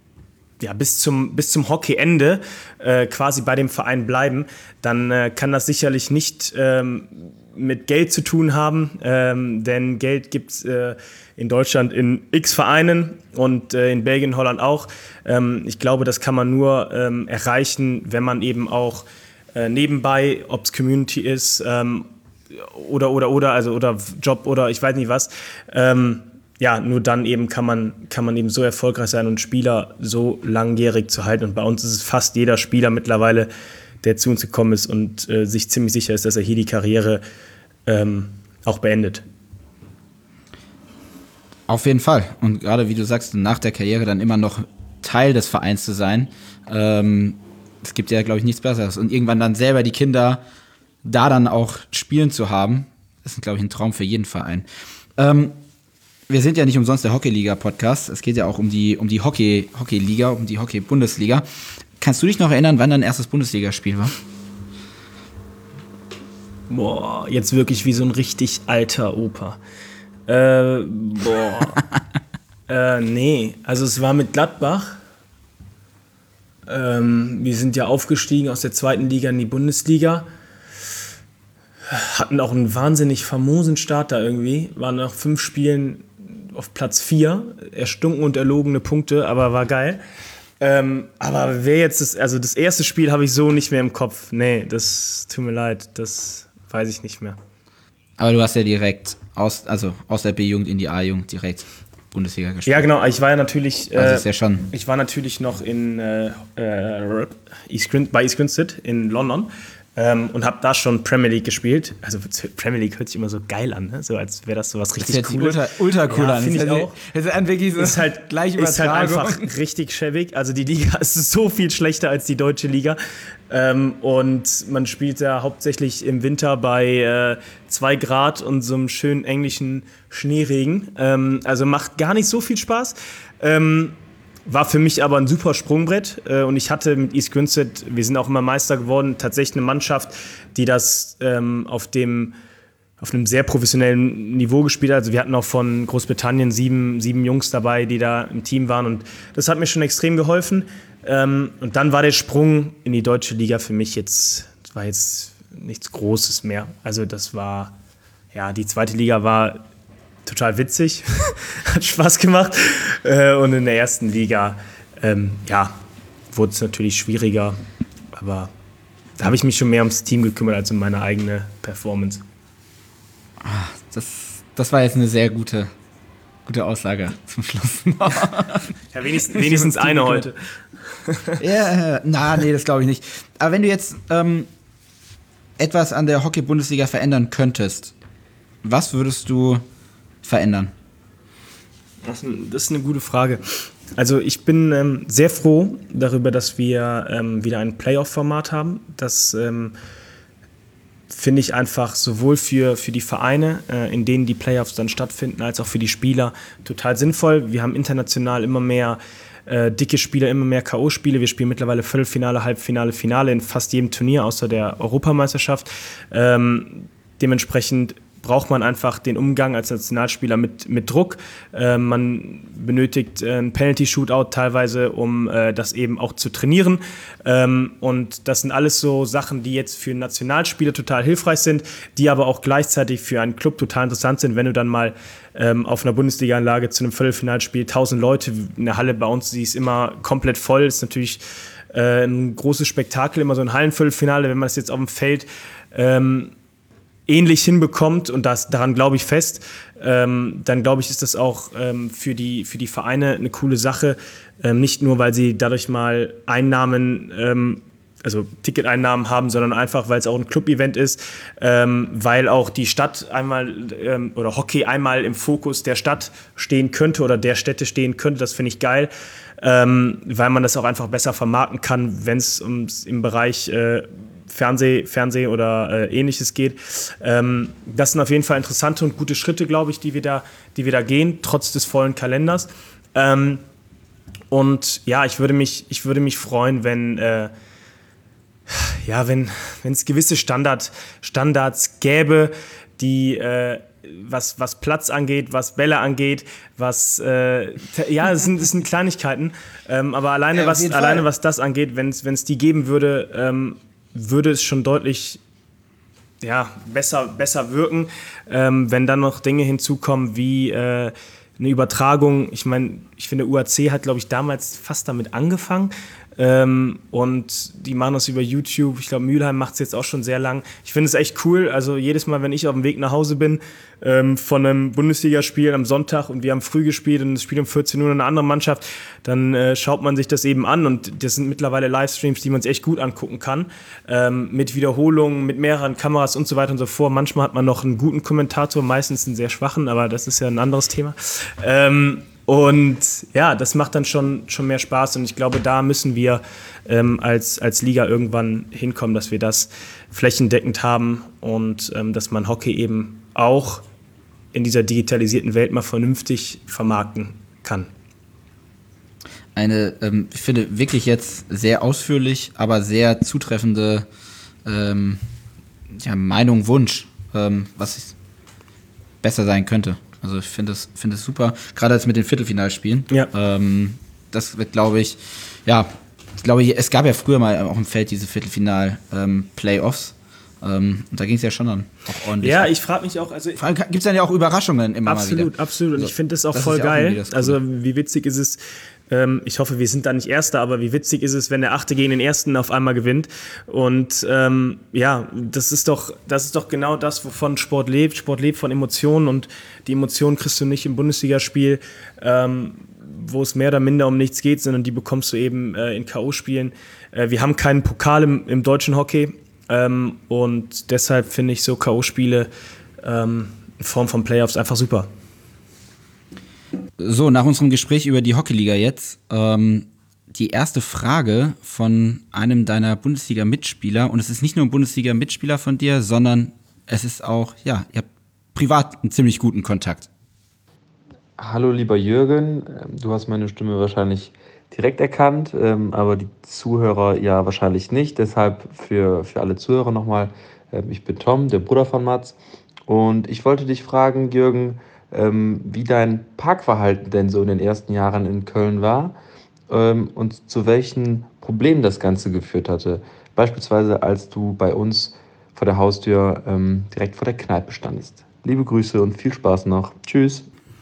ja, bis zum, bis zum Hockeyende äh, quasi bei dem Verein bleiben, dann äh, kann das sicherlich nicht ähm, mit Geld zu tun haben, ähm, denn Geld gibt es äh, in Deutschland in x Vereinen und äh, in Belgien, Holland auch. Ähm, ich glaube, das kann man nur ähm, erreichen, wenn man eben auch äh, nebenbei, ob es Community ist, ähm, oder, oder, oder, also, oder Job oder ich weiß nicht was. Ähm, ja, nur dann eben kann man, kann man eben so erfolgreich sein und Spieler so langjährig zu halten. Und bei uns ist es fast jeder Spieler mittlerweile, der zu uns gekommen ist und äh, sich ziemlich sicher ist, dass er hier die Karriere ähm, auch beendet. Auf jeden Fall. Und gerade wie du sagst, nach der Karriere dann immer noch Teil des Vereins zu sein, ähm, es gibt ja, glaube ich, nichts Besseres. Und irgendwann dann selber die Kinder da dann auch spielen zu haben, ist, glaube ich, ein Traum für jeden Verein. Ähm, wir sind ja nicht umsonst der Hockeyliga-Podcast. Es geht ja auch um die, um die Hockey, Hockeyliga, um die Hockey-Bundesliga. Kannst du dich noch erinnern, wann dein erstes Bundesligaspiel war? Boah, jetzt wirklich wie so ein richtig alter Opa. Äh, boah. äh, nee, also es war mit Gladbach. Ähm, wir sind ja aufgestiegen aus der zweiten Liga in die Bundesliga. Hatten auch einen wahnsinnig famosen Start da irgendwie. Waren nach fünf Spielen auf Platz vier. Erstunken und erlogene Punkte, aber war geil. Ähm, aber wer jetzt das, also das erste Spiel habe ich so nicht mehr im Kopf. Nee, das tut mir leid, das weiß ich nicht mehr. Aber du hast ja direkt aus, also aus der B-Jugend in die A-Jugend direkt Bundesliga gespielt. Ja, genau. Ich war ja natürlich, äh, also ist ja schon ich war natürlich noch in äh, äh, East Grin- bei East Grinstead in London. Ähm, und habe da schon Premier League gespielt. Also Premier League hört sich immer so geil an, ne? So als wäre das so was richtig das Cooles. Ultra, ultra cool ja, an. Finde ich auch. Es ist, wirklich so ist halt gleich ist halt einfach richtig schäbig. Also die Liga ist so viel schlechter als die deutsche Liga. Ähm, und man spielt ja hauptsächlich im Winter bei äh, zwei Grad und so einem schönen englischen Schneeregen. Ähm, also macht gar nicht so viel Spaß. Ähm, War für mich aber ein super Sprungbrett äh, und ich hatte mit East Grinstead, wir sind auch immer Meister geworden, tatsächlich eine Mannschaft, die das ähm, auf dem auf einem sehr professionellen Niveau gespielt hat. Also wir hatten auch von Großbritannien sieben, sieben Jungs dabei, die da im Team waren und das hat mir schon extrem geholfen. Ähm, und dann war der Sprung in die deutsche Liga für mich jetzt, war jetzt nichts Großes mehr. Also das war, ja, die zweite Liga war total witzig, hat Spaß gemacht. Äh, und in der ersten Liga, ähm, ja, wurde es natürlich schwieriger. Aber da habe ich mich schon mehr ums Team gekümmert als um meine eigene Performance. Das, das war jetzt eine sehr gute, gute Aussage zum Schluss. Ja, wenigstens, wenigstens eine heute. Ja, na, nee, das glaube ich nicht. Aber wenn du jetzt ähm, etwas an der Hockey-Bundesliga verändern könntest, was würdest du verändern? Das ist eine gute Frage. Also ich bin ähm, sehr froh darüber, dass wir ähm, wieder ein Playoff-Format haben. Das ähm, finde ich einfach sowohl für, für die Vereine, äh, in denen die Playoffs dann stattfinden, als auch für die Spieler total sinnvoll. Wir haben international immer mehr äh, dicke Spiele, immer mehr K O-Spiele. Wir spielen mittlerweile Viertelfinale, Halbfinale, Finale in fast jedem Turnier, außer der Europameisterschaft. Ähm, dementsprechend braucht man einfach den Umgang als Nationalspieler mit, mit Druck. Äh, man benötigt äh, ein Penalty-Shootout teilweise, um äh, das eben auch zu trainieren. Ähm, und das sind alles so Sachen, die jetzt für Nationalspieler total hilfreich sind, die aber auch gleichzeitig für einen Club total interessant sind, wenn du dann mal ähm, auf einer Bundesliga-Anlage zu einem Viertelfinalspiel tausend Leute in der Halle bei uns, die ist immer komplett voll, ist natürlich äh, ein großes Spektakel, immer so ein Hallenviertelfinale, wenn man das jetzt auf dem Feld ähm, ähnlich hinbekommt, und das, daran glaube ich fest, ähm, dann glaube ich, ist das auch ähm, für die, für die Vereine eine coole Sache. Ähm, nicht nur, weil sie dadurch mal Einnahmen, ähm, also Ticketeinnahmen haben, sondern einfach, weil es auch ein Club-Event ist, ähm, weil auch die Stadt einmal ähm, oder Hockey einmal im Fokus der Stadt stehen könnte oder der Städte stehen könnte. Das finde ich geil, ähm, weil man das auch einfach besser vermarkten kann, wenn es ums im Bereich äh, Fernseh, Fernseh oder äh, Ähnliches geht. Ähm, das sind auf jeden Fall interessante und gute Schritte, glaube ich, die wir da, die wir da gehen, trotz des vollen Kalenders. Ähm, und ja, ich würde mich, ich würde mich freuen, wenn äh, ja, wenn wenn es gewisse Standard, Standards gäbe, die äh, was, was Platz angeht, was Bälle angeht, was äh, ja, es sind, es sind Kleinigkeiten, ähm, aber alleine, ja, was, alleine was das angeht, wenn es die geben würde, ähm, würde es schon deutlich ja, besser, besser wirken, ähm, wenn dann noch Dinge hinzukommen wie äh, eine Übertragung. Ich meine, ich finde, U A C hat, glaube ich, damals fast damit angefangen, Ähm, und die machen das über YouTube. Ich glaube, Mülheim macht es jetzt auch schon sehr lang. Ich finde es echt cool. Also jedes Mal, wenn ich auf dem Weg nach Hause bin ähm, von einem Bundesligaspiel am Sonntag und wir haben früh gespielt und es spielt um vierzehn Uhr eine andere Mannschaft, dann äh, schaut man sich das eben an. Und das sind mittlerweile Livestreams, die man sich echt gut angucken kann. Ähm, mit Wiederholungen, mit mehreren Kameras und so weiter und so fort. Manchmal hat man noch einen guten Kommentator, meistens einen sehr schwachen, aber das ist ja ein anderes Thema. Ähm, Und ja, das macht dann schon, schon mehr Spaß und ich glaube, da müssen wir ähm, als, als Liga irgendwann hinkommen, dass wir das flächendeckend haben und ähm, dass man Hockey eben auch in dieser digitalisierten Welt mal vernünftig vermarkten kann. Eine, ähm, ich finde, wirklich jetzt sehr ausführlich, aber sehr zutreffende ähm, ja, Meinung, Wunsch, ähm, was besser sein könnte. Also ich finde es finde es super, gerade jetzt mit den Viertelfinalspielen. Ja. Ähm, das wird, glaube ich, ja, ich glaube, es gab ja früher mal auch im Feld diese Viertelfinal-Playoffs. Ähm, und da ging es ja schon dann auch ordentlich. Ja, ich frage mich auch, also vor allem gibt es dann ja auch Überraschungen immer absolut, mal wieder. Absolut, absolut. Und also, ich finde das auch das voll ja geil. Auch also wie witzig ist es, ähm, ich hoffe, wir sind da nicht Erster, aber wie witzig ist es, wenn der Achte gegen den Ersten auf einmal gewinnt. Und ähm, ja, das ist doch, das ist doch genau das, wovon Sport lebt. Sport lebt von Emotionen und die Emotionen kriegst du nicht im Bundesligaspiel, ähm, wo es mehr oder minder um nichts geht, sondern die bekommst du eben äh, in K O-Spielen. Äh, wir haben keinen Pokal im, im deutschen Hockey. Ähm, und deshalb finde ich so K O-Spiele ähm, in Form von Playoffs einfach super. So, nach unserem Gespräch über die Hockeyliga jetzt, ähm, die erste Frage von einem deiner Bundesliga-Mitspieler, und es ist nicht nur ein Bundesliga-Mitspieler von dir, sondern es ist auch, ja, ihr habt privat einen ziemlich guten Kontakt. Hallo lieber Jürgen, du hast meine Stimme wahrscheinlich direkt erkannt, ähm, aber die Zuhörer ja wahrscheinlich nicht. Deshalb für, für alle Zuhörer nochmal, ähm, ich bin Tom, der Bruder von Mats. Und ich wollte dich fragen, Jürgen, ähm, wie dein Parkverhalten denn so in den ersten Jahren in Köln war ähm, und zu welchen Problemen das Ganze geführt hatte. Beispielsweise, als du bei uns vor der Haustür ähm, direkt vor der Kneipe standest. Liebe Grüße und viel Spaß noch. Tschüss.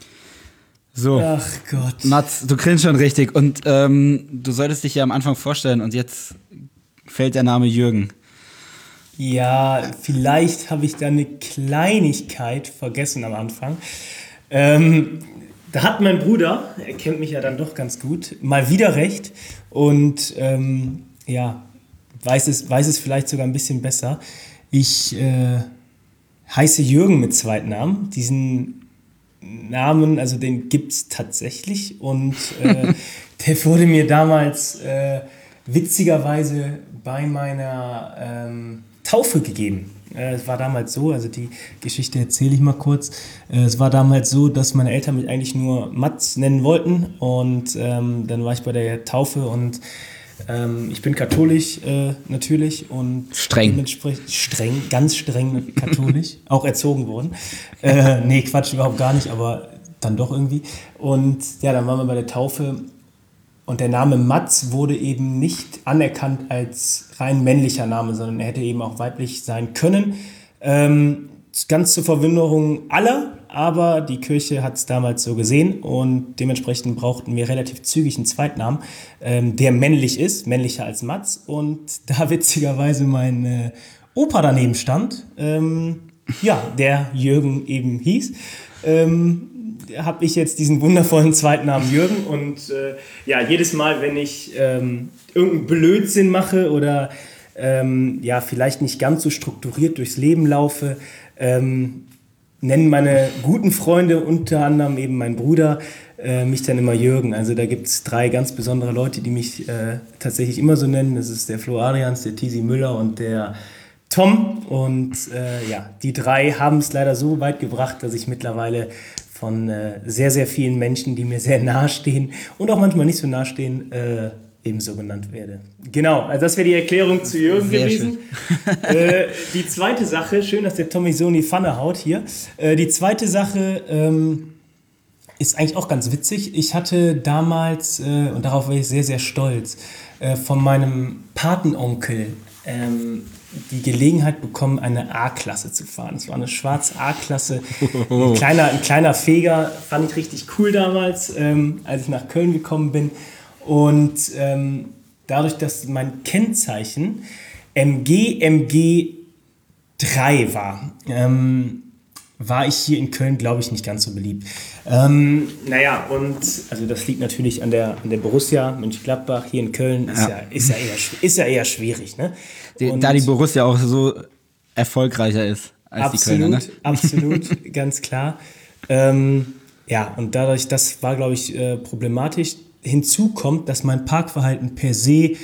So, ach Gott. Mats, du grinst schon richtig und ähm, du solltest dich ja am Anfang vorstellen und jetzt fällt der Name Jürgen. Ja, vielleicht habe ich da eine Kleinigkeit vergessen am Anfang. Ähm, da hat mein Bruder, er kennt mich ja dann doch ganz gut, mal wieder recht und ähm, ja, weiß es, weiß es vielleicht sogar ein bisschen besser. Ich äh, heiße Jürgen mit Zweitnamen. Diesen Namen, also den gibt es tatsächlich und äh, der wurde mir damals äh, witzigerweise bei meiner ähm, Taufe gegeben. Äh, es war damals so, also die Geschichte erzähle ich mal kurz. Äh, es war damals so, dass meine Eltern mich eigentlich nur Mats nennen wollten und ähm, dann war ich bei der Taufe und ähm, ich bin katholisch äh, natürlich und streng. Dementsprechend streng, ganz streng katholisch, auch erzogen worden. Äh, nee, Quatsch, überhaupt gar nicht, aber dann doch irgendwie. Und ja, dann waren wir bei der Taufe und der Name Mats wurde eben nicht anerkannt als rein männlicher Name, sondern er hätte eben auch weiblich sein können. Ähm, ganz zur Verwunderung aller, aber die Kirche hat es damals so gesehen und dementsprechend brauchten wir relativ zügig einen Zweitnamen, ähm, der männlich ist, männlicher als Mats. Und da witzigerweise mein äh, Opa daneben stand, ähm, ja, der Jürgen eben hieß, ähm, habe ich jetzt diesen wundervollen Zweitnamen Jürgen und äh, ja, jedes Mal, wenn ich ähm, irgendeinen Blödsinn mache oder ähm, ja, vielleicht nicht ganz so strukturiert durchs Leben laufe, ähm, nennen meine guten Freunde, unter anderem eben mein Bruder, äh, mich dann immer Jürgen. Also da gibt es drei ganz besondere Leute, die mich äh, tatsächlich immer so nennen. Das ist der Flo Adrians, der Tisi Müller und der Tom. Und äh, ja, die drei haben es leider so weit gebracht, dass ich mittlerweile von äh, sehr, sehr vielen Menschen, die mir sehr nahe stehen und auch manchmal nicht so nahe stehen, äh, ebenso genannt werde. Genau, also das wäre die Erklärung zu Jürgen sehr gewesen. äh, die zweite Sache, schön, dass der Tommy so in die Pfanne haut hier. Äh, die zweite Sache ähm, ist eigentlich auch ganz witzig. Ich hatte damals, äh, und darauf war ich sehr, sehr stolz, äh, von meinem Patenonkel ähm, die Gelegenheit bekommen, eine A-Klasse zu fahren. Es war eine Schwarz-A-Klasse, ein kleiner, ein kleiner Feger, fand ich richtig cool damals, ähm, als ich nach Köln gekommen bin. Und ähm, dadurch, dass mein Kennzeichen M G M G drei war, ähm, war ich hier in Köln, glaube ich, nicht ganz so beliebt. Ähm, naja, und also das liegt natürlich an der, an der Borussia Mönchengladbach. Hier in Köln ist ja, ja, ist ja, eher, ist ja eher schwierig. Ne? Und da die Borussia auch so erfolgreicher ist als absolut, die Kölner. Ne? Absolut, ganz klar. Ähm, ja, und dadurch, das war, glaube ich, äh, problematisch. Hinzu kommt, dass mein Parkverhalten per se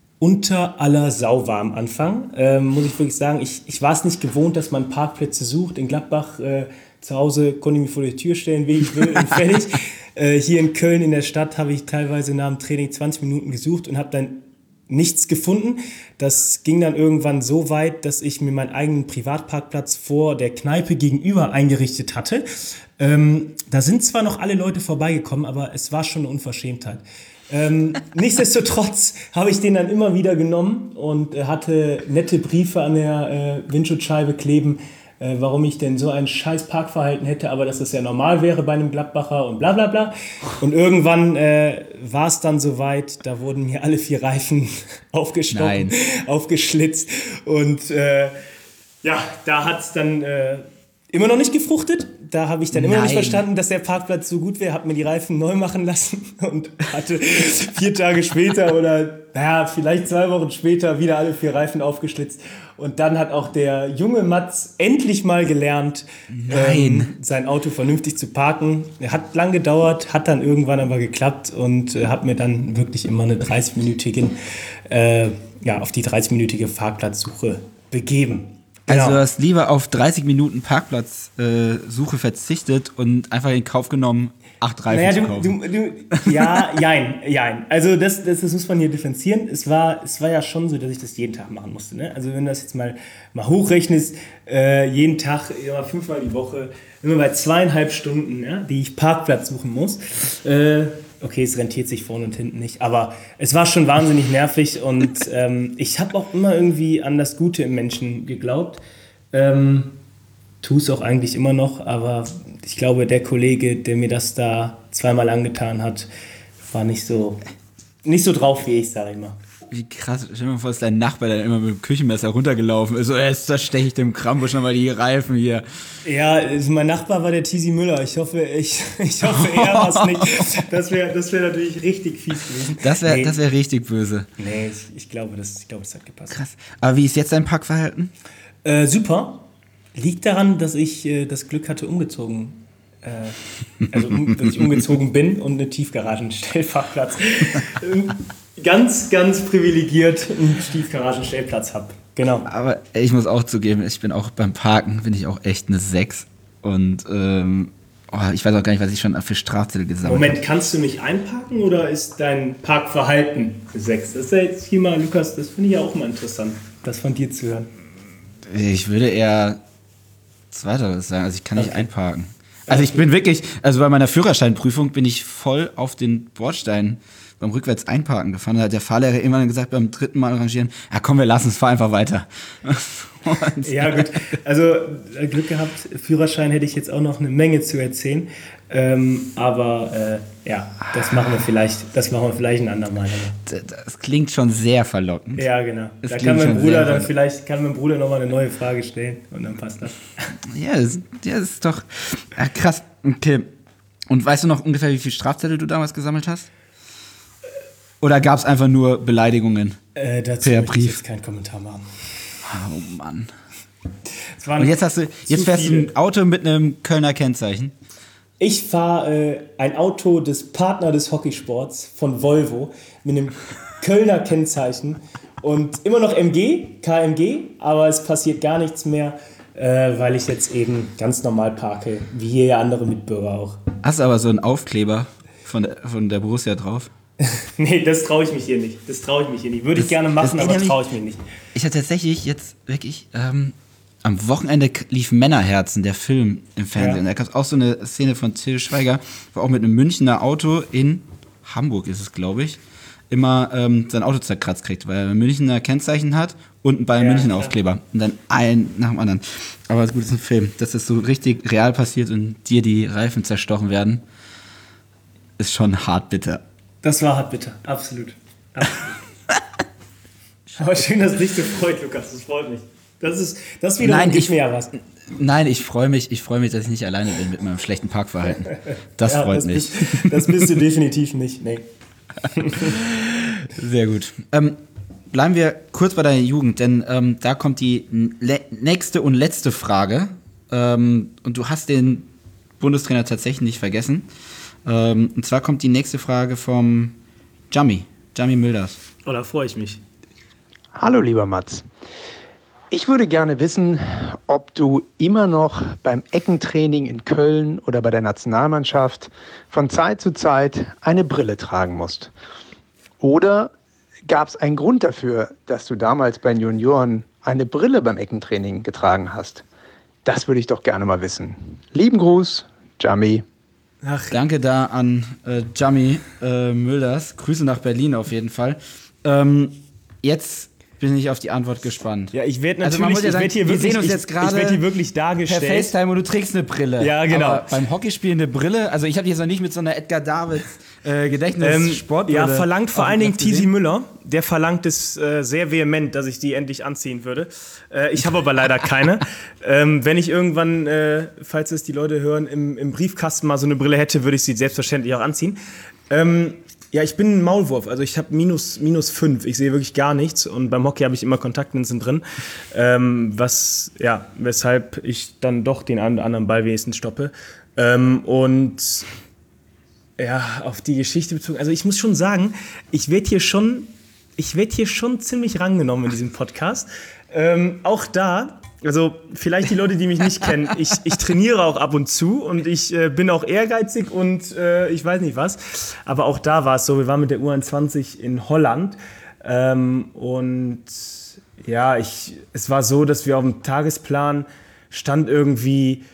unter aller Sau war am Anfang. Ähm, muss ich wirklich sagen, ich, ich war es nicht gewohnt, dass man Parkplätze sucht. In Gladbach äh, zu Hause konnte ich mich vor die Tür stellen, wie ich will, und fertig. Äh, hier in Köln in der Stadt habe ich teilweise nach dem Training zwanzig Minuten gesucht und habe dann nichts gefunden. Das ging dann irgendwann so weit, dass ich mir meinen eigenen Privatparkplatz vor der Kneipe gegenüber eingerichtet hatte. Ähm, da sind zwar noch alle Leute vorbeigekommen, aber es war schon eine Unverschämtheit. Ähm, nichtsdestotrotz habe ich den dann immer wieder genommen und äh, hatte nette Briefe an der äh, Windschutzscheibe kleben, äh, warum ich denn so ein scheiß Parkverhalten hätte, aber dass das ja normal wäre bei einem Gladbacher und bla bla bla. Und irgendwann äh, war es dann soweit, da wurden mir alle vier Reifen aufgestochen, aufgeschlitzt und äh, ja, da hat es dann äh, immer noch nicht gefruchtet. Da habe ich dann immer noch nicht verstanden, dass der Parkplatz so gut wäre, habe mir die Reifen neu machen lassen und hatte vier Tage später oder naja, vielleicht zwei Wochen später wieder alle vier Reifen aufgeschlitzt. Und dann hat auch der junge Mats endlich mal gelernt, ähm, sein Auto vernünftig zu parken. Er hat lang gedauert, hat dann irgendwann aber geklappt und äh, hat mir dann wirklich immer eine dreißig-minütige, äh, ja, auf die dreißig-minütige Parkplatzsuche begeben. Also Genau. du hast lieber auf dreißig Minuten Parkplatzsuche äh, verzichtet und einfach in Kauf genommen, acht Reifen naja, zu du, kaufen. du, du, ja, jein, jein. Also das, das, das muss man hier differenzieren. Es war, es war ja schon so, dass ich das jeden Tag machen musste. Ne? Also wenn du das jetzt mal, mal hochrechnest, äh, jeden Tag, immer fünfmal die Woche, immer bei zweieinhalb Stunden, ja, die ich Parkplatz suchen muss. Äh, okay, es rentiert sich vorne und hinten nicht, aber es war schon wahnsinnig nervig und ähm, ich habe auch immer irgendwie an das Gute im Menschen geglaubt. Ähm, tue es auch eigentlich immer noch, aber ich glaube, der Kollege, der mir das da zweimal angetan hat, war nicht so, nicht so drauf wie ich, sag ich mal. Wie krass, stell dir mal vor, dass dein Nachbar dann immer mit dem Küchenmesser runtergelaufen ist. So, jetzt zersteche ich dem Krambusch nochmal die Reifen hier. Ja, also mein Nachbar war der Tizi Müller. Ich hoffe, ich, ich hoffe, er war es nicht. Das wäre das wär natürlich richtig fies gewesen. Das wäre nee. das wär richtig böse. Nee, ich, ich, glaube, das, ich glaube, das hat gepasst. Krass. Aber wie ist jetzt dein Parkverhalten? Äh, super. Liegt daran, dass ich äh, das Glück hatte, umgezogen äh, also um, dass ich umgezogen bin und eine Tiefgaragenstellparkplatz äh, ganz, ganz privilegiert einen Tiefgaragenstellplatz habe. Genau. Aber ich muss auch zugeben, ich bin auch beim Parken, bin ich auch echt eine sechs. Und ähm, oh, ich weiß auch gar nicht, was ich schon für Strafzettel gesammelt habe. Moment, kannst du mich einparken oder ist dein Parkverhalten sechs? Das ist ja jetzt hier mal, Lukas, das finde ich ja auch mal interessant, das von dir zu hören. Ich würde eher Zweiteres sagen, also ich kann nicht okay. einparken. Also ich bin wirklich, also bei meiner Führerscheinprüfung bin ich voll auf den Bordstein beim rückwärts einparken gefahren. Da hat der Fahrlehrer immer gesagt, beim dritten Mal rangieren, ja komm, wir lassen es, fahr einfach weiter. Ja gut, also Glück gehabt, Führerschein hätte ich jetzt auch noch eine Menge zu erzählen. Ähm, aber äh, ja, das machen wir vielleicht, das machen wir vielleicht ein andermal. Das, das klingt schon sehr verlockend. Ja, genau. Das da kann mein Bruder dann verlockend. vielleicht, kann mein Bruder nochmal eine neue Frage stellen und dann passt das. Ja, das, ja, das ist doch ja, krass. Okay. Und weißt du noch ungefähr, wie viele Strafzettel du damals gesammelt hast? Oder gab es einfach nur Beleidigungen äh, dazu per möchte ich Brief? jetzt keinen Kommentar machen. Oh Mann. Es waren Und jetzt hast du, jetzt fährst du ein Auto mit einem Kölner Kennzeichen. Ich fahre äh, ein Auto des Partner des Hockeysports von Volvo mit einem Kölner Kennzeichen und immer noch M G, K M G, aber es passiert gar nichts mehr, äh, weil ich jetzt eben ganz normal parke, wie jeder andere Mitbürger auch. Hast du aber so einen Aufkleber von der, von der Borussia drauf? Nee, das traue ich mich hier nicht. Das traue ich mich hier nicht. Würde ich gerne machen, aber traue ich mich nicht. Ich hatte tatsächlich jetzt wirklich, ähm, am Wochenende lief Männerherzen, der Film im Fernsehen. Ja. Da gab es auch so eine Szene von Til Schweiger, wo auch mit einem Münchner Auto in Hamburg ist es, glaube ich, immer ähm, sein Auto zerkratzt kriegt, weil er ein Münchner Kennzeichen hat und ein Bayern München Aufkleber. Und dann ein nach dem anderen. Aber gut, das ist ein Film. Dass das so richtig real passiert und dir die Reifen zerstochen werden, ist schon hart bitter. Das war hart bitter, absolut. absolut. Aber schön, dass dich so freut, Lukas. Das freut mich. Das ist, das wiederum Nein, gibt ich, mir ja was. Nein, ich freue mich, ich freue mich, dass ich nicht alleine bin mit meinem schlechten Parkverhalten. Das Ja, freut das mich. Bist, das bist du definitiv nicht. Nee. Sehr gut. Ähm, bleiben wir kurz bei deiner Jugend, denn ähm, da kommt die le- nächste und letzte Frage. Ähm, und du hast den Bundestrainer tatsächlich nicht vergessen. Ähm, und zwar kommt die nächste Frage vom Jami, Jami Mülders. Oh, da freue ich mich. Hallo lieber Mats. Ich würde gerne wissen, ob du immer noch beim Eckentraining in Köln oder bei der Nationalmannschaft von Zeit zu Zeit eine Brille tragen musst. Oder gab es einen Grund dafür, dass du damals bei den Junioren eine Brille beim Eckentraining getragen hast? Das würde ich doch gerne mal wissen. Lieben Gruß, Jami. Ach, Danke da an äh, Jami äh, Mülders. Grüße nach Berlin auf jeden Fall. Ähm, jetzt bin ich auf die Antwort gespannt. ja, ich werde Also man natürlich, muss ja ich sagen, werde hier wir wirklich, sehen uns ich, jetzt gerade ich werde hier wirklich Per dargestellt. FaceTime und du trägst eine Brille. Ja, genau. Aber beim Hockeyspielen eine Brille, also ich habe jetzt noch nicht mit so einer Edgar Davids äh, Ähm, Gedächtnissportbrille. ja, verlangt vor auf dem allen Dingen Platz gesehen. Tizi Müller. Der verlangt es äh, sehr vehement, dass ich die endlich anziehen würde. Äh, ich habe aber leider keine. ähm, wenn ich irgendwann, äh, falls es die Leute hören, im, im Briefkasten mal so eine Brille hätte, würde ich sie selbstverständlich auch anziehen. Ähm, ja, ich bin ein Maulwurf. Also ich habe minus, minus fünf. Ich sehe wirklich gar nichts. Und beim Hockey habe ich immer Kontaktlinsen drin. Ähm, was, ja, weshalb ich dann doch den einen oder anderen Ball wenigstens stoppe. Ähm, und ja, auf die Geschichte bezogen. Also ich muss schon sagen, ich werde hier schon, ich werde hier schon ziemlich rangenommen in diesem Podcast. Ähm, auch da, also vielleicht die Leute, die mich nicht kennen, ich, ich trainiere auch ab und zu und ich äh, bin auch ehrgeizig und äh, ich weiß nicht was. Aber auch da war es so, wir waren mit der U einundzwanzig in Holland ähm, und ja, ich, es war so, dass wir auf dem Tagesplan stand irgendwie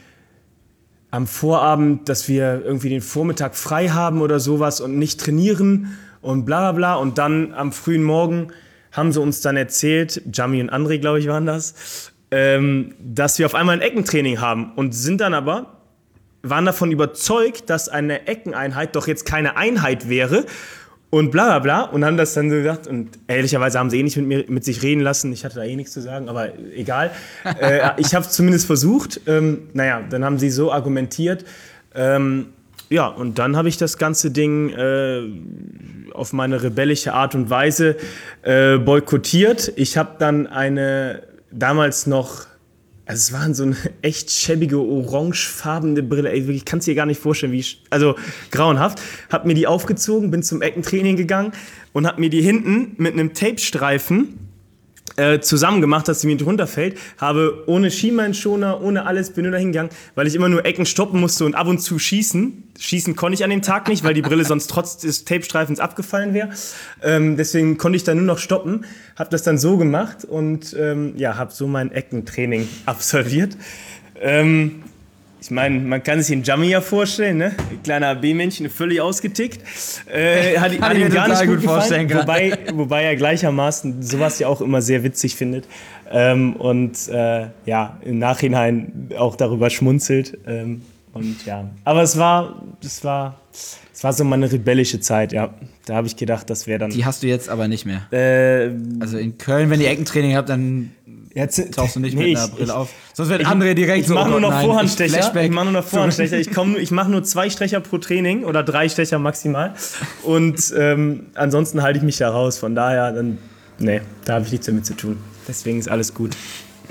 am Vorabend, dass wir irgendwie den Vormittag frei haben oder sowas und nicht trainieren und bla bla bla. Und dann am frühen Morgen haben sie uns dann erzählt, Jami und André, glaube ich, waren das, ähm, dass wir auf einmal ein Eckentraining haben und sind dann aber, waren davon überzeugt, dass eine Eckeneinheit doch jetzt keine Einheit wäre und bla bla bla und haben das dann so gesagt und ehrlicherweise haben sie eh nicht mit mir mit sich reden lassen, ich hatte da eh nichts zu sagen, aber egal. äh, ich habe es zumindest versucht. Ähm, naja, dann haben sie so argumentiert. Ähm, ja, und dann habe ich das ganze Ding äh, auf meine rebellische Art und Weise äh, boykottiert. Ich habe dann eine damals noch, also es waren so eine echt schäbige, orangefarbene Brille. Ey, ich kann es dir gar nicht vorstellen, wie ich, also grauenhaft. Hab mir die aufgezogen, bin zum Eckentraining gegangen und hab mir die hinten mit einem Tapestreifen äh, zusammen gemacht, dass sie mir nicht runterfällt. Habe ohne Schienbeinschoner, ohne alles, bin nur da hingegangen, weil ich immer nur Ecken stoppen musste und ab und zu schießen. Schießen konnte ich an dem Tag nicht, weil die Brille sonst trotz des Tapestreifens abgefallen wäre. Ähm, deswegen konnte ich dann nur noch stoppen. Habe das dann so gemacht und ähm, ja, habe so mein Eckentraining absolviert. Ähm, ich meine, man kann sich den Jami ja vorstellen, ne? Kleiner B-Männchen, völlig ausgetickt. Äh, hat, hat ihm gar nicht gut, gut gefallen, wobei, wobei er gleichermaßen sowas ja auch immer sehr witzig findet. Ähm, und äh, ja, im Nachhinein auch darüber schmunzelt. Ähm, und ja, aber es war, es war, es war so meine rebellische Zeit, ja. Da habe ich gedacht, das wäre dann. Die hast du jetzt aber nicht mehr. Äh, Also in Köln, wenn ihr Eckentraining habt, dann jetzt, tauchst du nicht nee, mit einer ich, Brille ich, auf. Sonst wird ich, André direkt ich so. mach oh nur noch nein, Vorhandstecher. Ich, Flashback. ich mache nur noch Vorhandstecher. Ich, komm, ich mache nur zwei Stecher pro Training oder drei Stecher maximal. Und ähm, ansonsten halte ich mich da raus. Von daher, dann, nee, da habe ich nichts damit zu tun. Deswegen ist alles gut.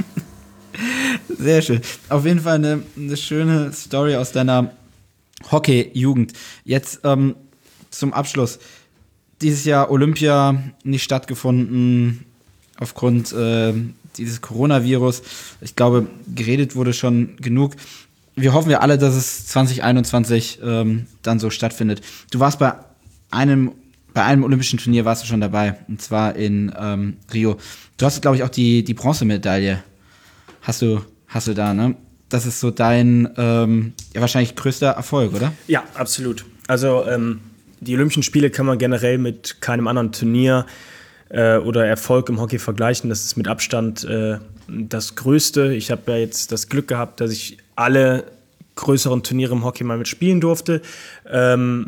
Sehr schön. Auf jeden Fall eine, eine schöne Story aus deiner Hockey-Jugend. Jetzt ähm, zum Abschluss. Dieses Jahr Olympia nicht stattgefunden aufgrund äh, dieses Coronavirus. Ich glaube, geredet wurde schon genug. Wir hoffen ja alle, dass es zwanzig einundzwanzig ähm, dann so stattfindet. Du warst bei einem, bei einem olympischen Turnier warst du schon dabei, und zwar in ähm, Rio. Du hast, glaube ich, auch die, die Bronzemedaille. Hast du, hast du da, ne? Das ist so dein ähm, ja, wahrscheinlich größter Erfolg, oder? Ja, absolut. Also ähm, die Olympischen Spiele kann man generell mit keinem anderen Turnier äh, oder Erfolg im Hockey vergleichen. Das ist mit Abstand äh, das Größte. Ich habe ja jetzt das Glück gehabt, dass ich alle größeren Turniere im Hockey mal mitspielen durfte. Ähm,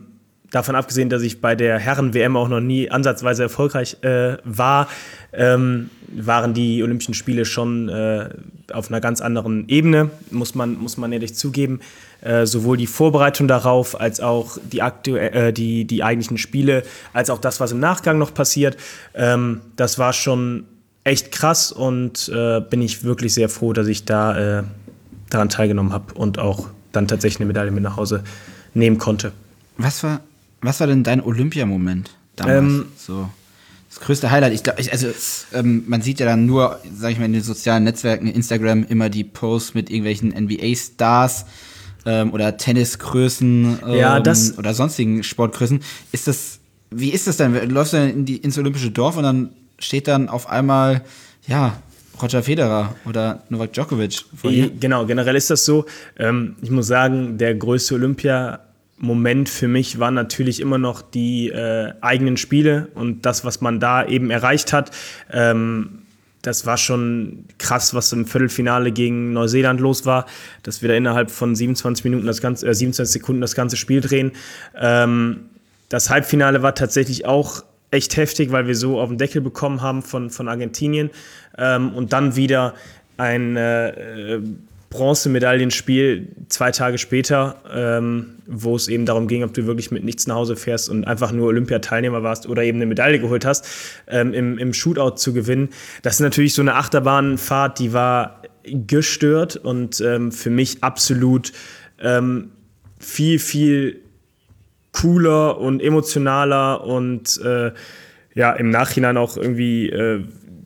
davon abgesehen, dass ich bei der Herren-W M auch noch nie ansatzweise erfolgreich äh, war, ähm, waren die Olympischen Spiele schon äh, auf einer ganz anderen Ebene, muss man, muss man ehrlich zugeben. Äh, sowohl die Vorbereitung darauf, als auch die, aktu- äh, die, die eigentlichen Spiele, als auch das, was im Nachgang noch passiert. Ähm, das war schon echt krass und äh, bin ich wirklich sehr froh, dass ich da äh, daran teilgenommen habe und auch dann tatsächlich eine Medaille mit nach Hause nehmen konnte. Was war, was war denn dein Olympiamoment damals? Ähm, so das größte Highlight. Ich glaube, also ähm, man sieht ja dann nur, sag ich mal, in den sozialen Netzwerken, Instagram immer die Posts mit irgendwelchen N B A-Stars ähm, oder Tennisgrößen ähm, ja, das oder sonstigen Sportgrößen. Ist das, wie ist das denn? Läufst du dann in die, ins olympische Dorf und dann steht dann auf einmal, ja, Roger Federer oder Novak Djokovic vor dir? Genau, generell ist das so. Ähm, ich muss sagen, der größte Olympia-Moment für mich waren natürlich immer noch die äh, eigenen Spiele und das, was man da eben erreicht hat. Ähm, das war schon krass, was im Viertelfinale gegen Neuseeland los war, dass wir da innerhalb von siebenundzwanzig Minuten das ganze, äh, siebenundzwanzig Sekunden das ganze Spiel drehen. Ähm, das Halbfinale war tatsächlich auch echt heftig, weil wir so auf den Deckel bekommen haben von, von Argentinien. Ähm, und dann wieder ein äh, Bronzemedaillenspiel zwei Tage später, ähm, wo es eben darum ging, ob du wirklich mit nichts nach Hause fährst und einfach nur Olympiateilnehmer warst oder eben eine Medaille geholt hast, ähm, im, im Shootout zu gewinnen. Das ist natürlich so eine Achterbahnfahrt, die war gestört und ähm, für mich absolut ähm, viel, viel cooler und emotionaler und äh, ja, im Nachhinein auch irgendwie äh,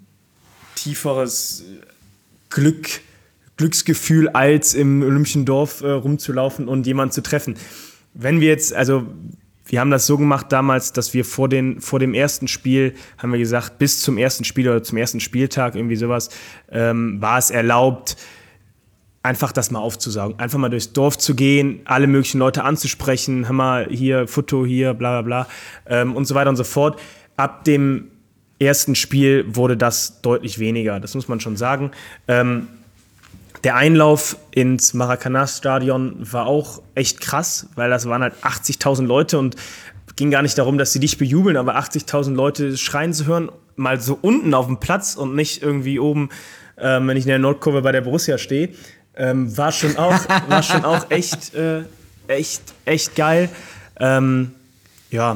tieferes Glück, Glücksgefühl, als im Olympischen Dorf äh, rumzulaufen und jemanden zu treffen. Wenn wir jetzt, also wir haben das so gemacht damals, dass wir vor, den, vor dem ersten Spiel, haben wir gesagt, bis zum ersten Spiel oder zum ersten Spieltag, irgendwie sowas, ähm, war es erlaubt, einfach das mal aufzusaugen, einfach mal durchs Dorf zu gehen, alle möglichen Leute anzusprechen, hör mal, hier, Foto, hier, bla bla bla ähm, und so weiter und so fort. Ab dem ersten Spiel wurde das deutlich weniger, das muss man schon sagen. Ähm, der Einlauf ins Maracanã-Stadion war auch echt krass, weil das waren halt achtzigtausend Leute und ging gar nicht darum, dass sie dich bejubeln, aber achtzigtausend Leute schreien zu hören, mal so unten auf dem Platz und nicht irgendwie oben, ähm, wenn ich in der Nordkurve bei der Borussia stehe. Ähm, war schon auch, war schon auch echt, äh, echt, echt geil. Ähm, ja,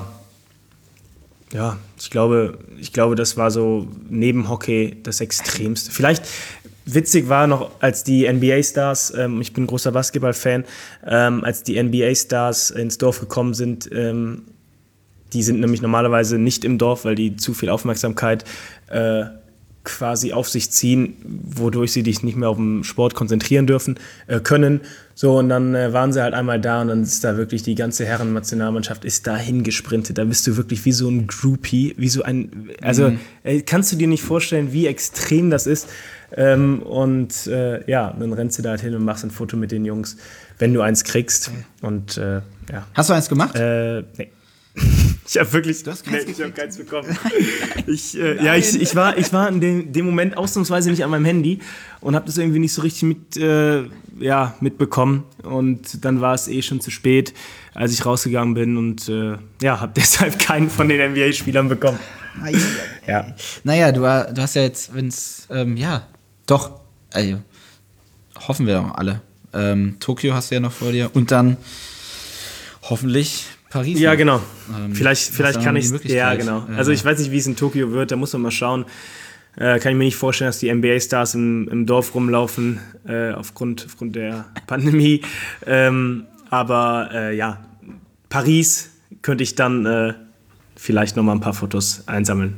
ja, ich glaube, ich glaube, das war so neben Hockey das Extremste. Vielleicht witzig war noch, als die N B A-Stars, ähm, ich bin ein großer Basketball-Fan, ähm, als die N B A-Stars ins Dorf gekommen sind, ähm, die sind nämlich normalerweise nicht im Dorf, weil die zu viel Aufmerksamkeit äh, quasi auf sich ziehen, wodurch sie dich nicht mehr auf den Sport konzentrieren dürfen, äh, können. So, und dann äh, waren sie halt einmal da und dann ist da wirklich die ganze Herren-Nationalmannschaft ist dahin gesprintet. Da bist du wirklich wie so ein Groupie, wie so ein, also mhm. äh, kannst du dir nicht vorstellen, wie extrem das ist. Ähm, und äh, ja, dann rennst du da halt hin und machst ein Foto mit den Jungs, wenn du eins kriegst. Und äh, ja. Hast du eins gemacht? Äh, nee. Ich habe wirklich, du hast nee, ich habe keins bekommen. Ich, äh, ja, ich, ich war, ich war in dem, dem Moment ausnahmsweise nicht an meinem Handy und habe das irgendwie nicht so richtig mit, äh, ja, mitbekommen. Und dann war es eh schon zu spät, als ich rausgegangen bin und äh, ja, habe deshalb keinen von den N B A-Spielern bekommen. Ja. Naja, du, du hast ja jetzt, wenn es, ähm, ja, doch, also, hoffen wir doch alle. Ähm, Tokio hast du ja noch vor dir und dann hoffentlich Paris. Ja, genau. Ähm, vielleicht vielleicht kann ich ja, genau. Also ich weiß nicht, wie es in Tokio wird, da muss man mal schauen. Äh, kann ich mir nicht vorstellen, dass die N B A-Stars im, im Dorf rumlaufen, äh, aufgrund, aufgrund der Pandemie. Ähm, aber äh, ja, Paris könnte ich dann äh, vielleicht noch mal ein paar Fotos einsammeln.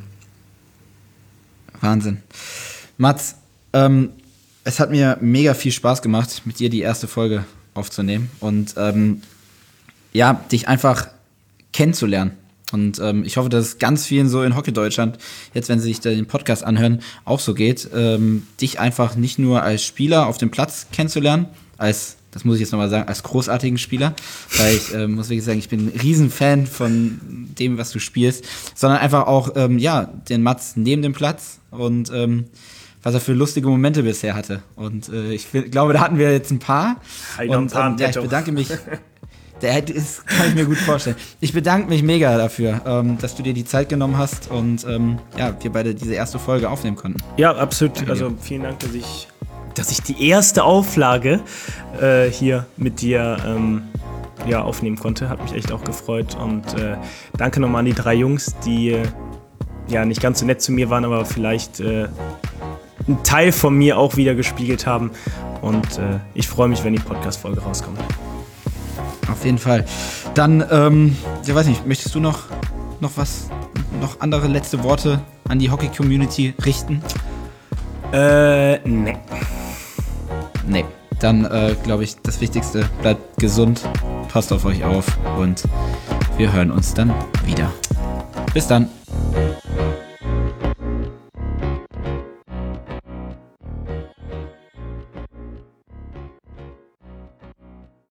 Wahnsinn. Mats, ähm, es hat mir mega viel Spaß gemacht, mit dir die erste Folge aufzunehmen und ähm, ja, dich einfach kennenzulernen. Und ähm, ich hoffe, dass es ganz vielen so in Hockey-Deutschland, jetzt wenn sie sich den Podcast anhören, auch so geht, ähm, dich einfach nicht nur als Spieler auf dem Platz kennenzulernen, als, das muss ich jetzt nochmal sagen, als großartigen Spieler, weil ich äh, muss wirklich sagen, ich bin ein Riesen-Fan von dem, was du spielst, sondern einfach auch, ähm, ja, den Mats neben dem Platz und ähm, was er für lustige Momente bisher hatte. Und äh, ich glaube, da hatten wir jetzt ein paar. Halt und ein paar ähm, ja, ich bedanke mich Das kann ich mir gut vorstellen. Ich bedanke mich mega dafür, ähm, dass du dir die Zeit genommen hast und ähm, ja, wir beide diese erste Folge aufnehmen konnten. Ja, absolut. Danke also vielen Dank, dass ich, dass ich die erste Auflage äh, hier mit dir ähm, ja, aufnehmen konnte. Hat mich echt auch gefreut. Und äh, danke nochmal an die drei Jungs, die äh, ja nicht ganz so nett zu mir waren, aber vielleicht äh, einen Teil von mir auch wieder gespiegelt haben. Und äh, ich freue mich, wenn die Podcast-Folge rauskommt. Auf jeden Fall. Dann, ähm, ich weiß nicht, möchtest du noch, noch was, noch andere letzte Worte an die Hockey-Community richten? Äh, nee. Nee. Dann, äh, glaube ich, das Wichtigste, bleibt gesund, passt auf euch auf und wir hören uns dann wieder. Bis dann.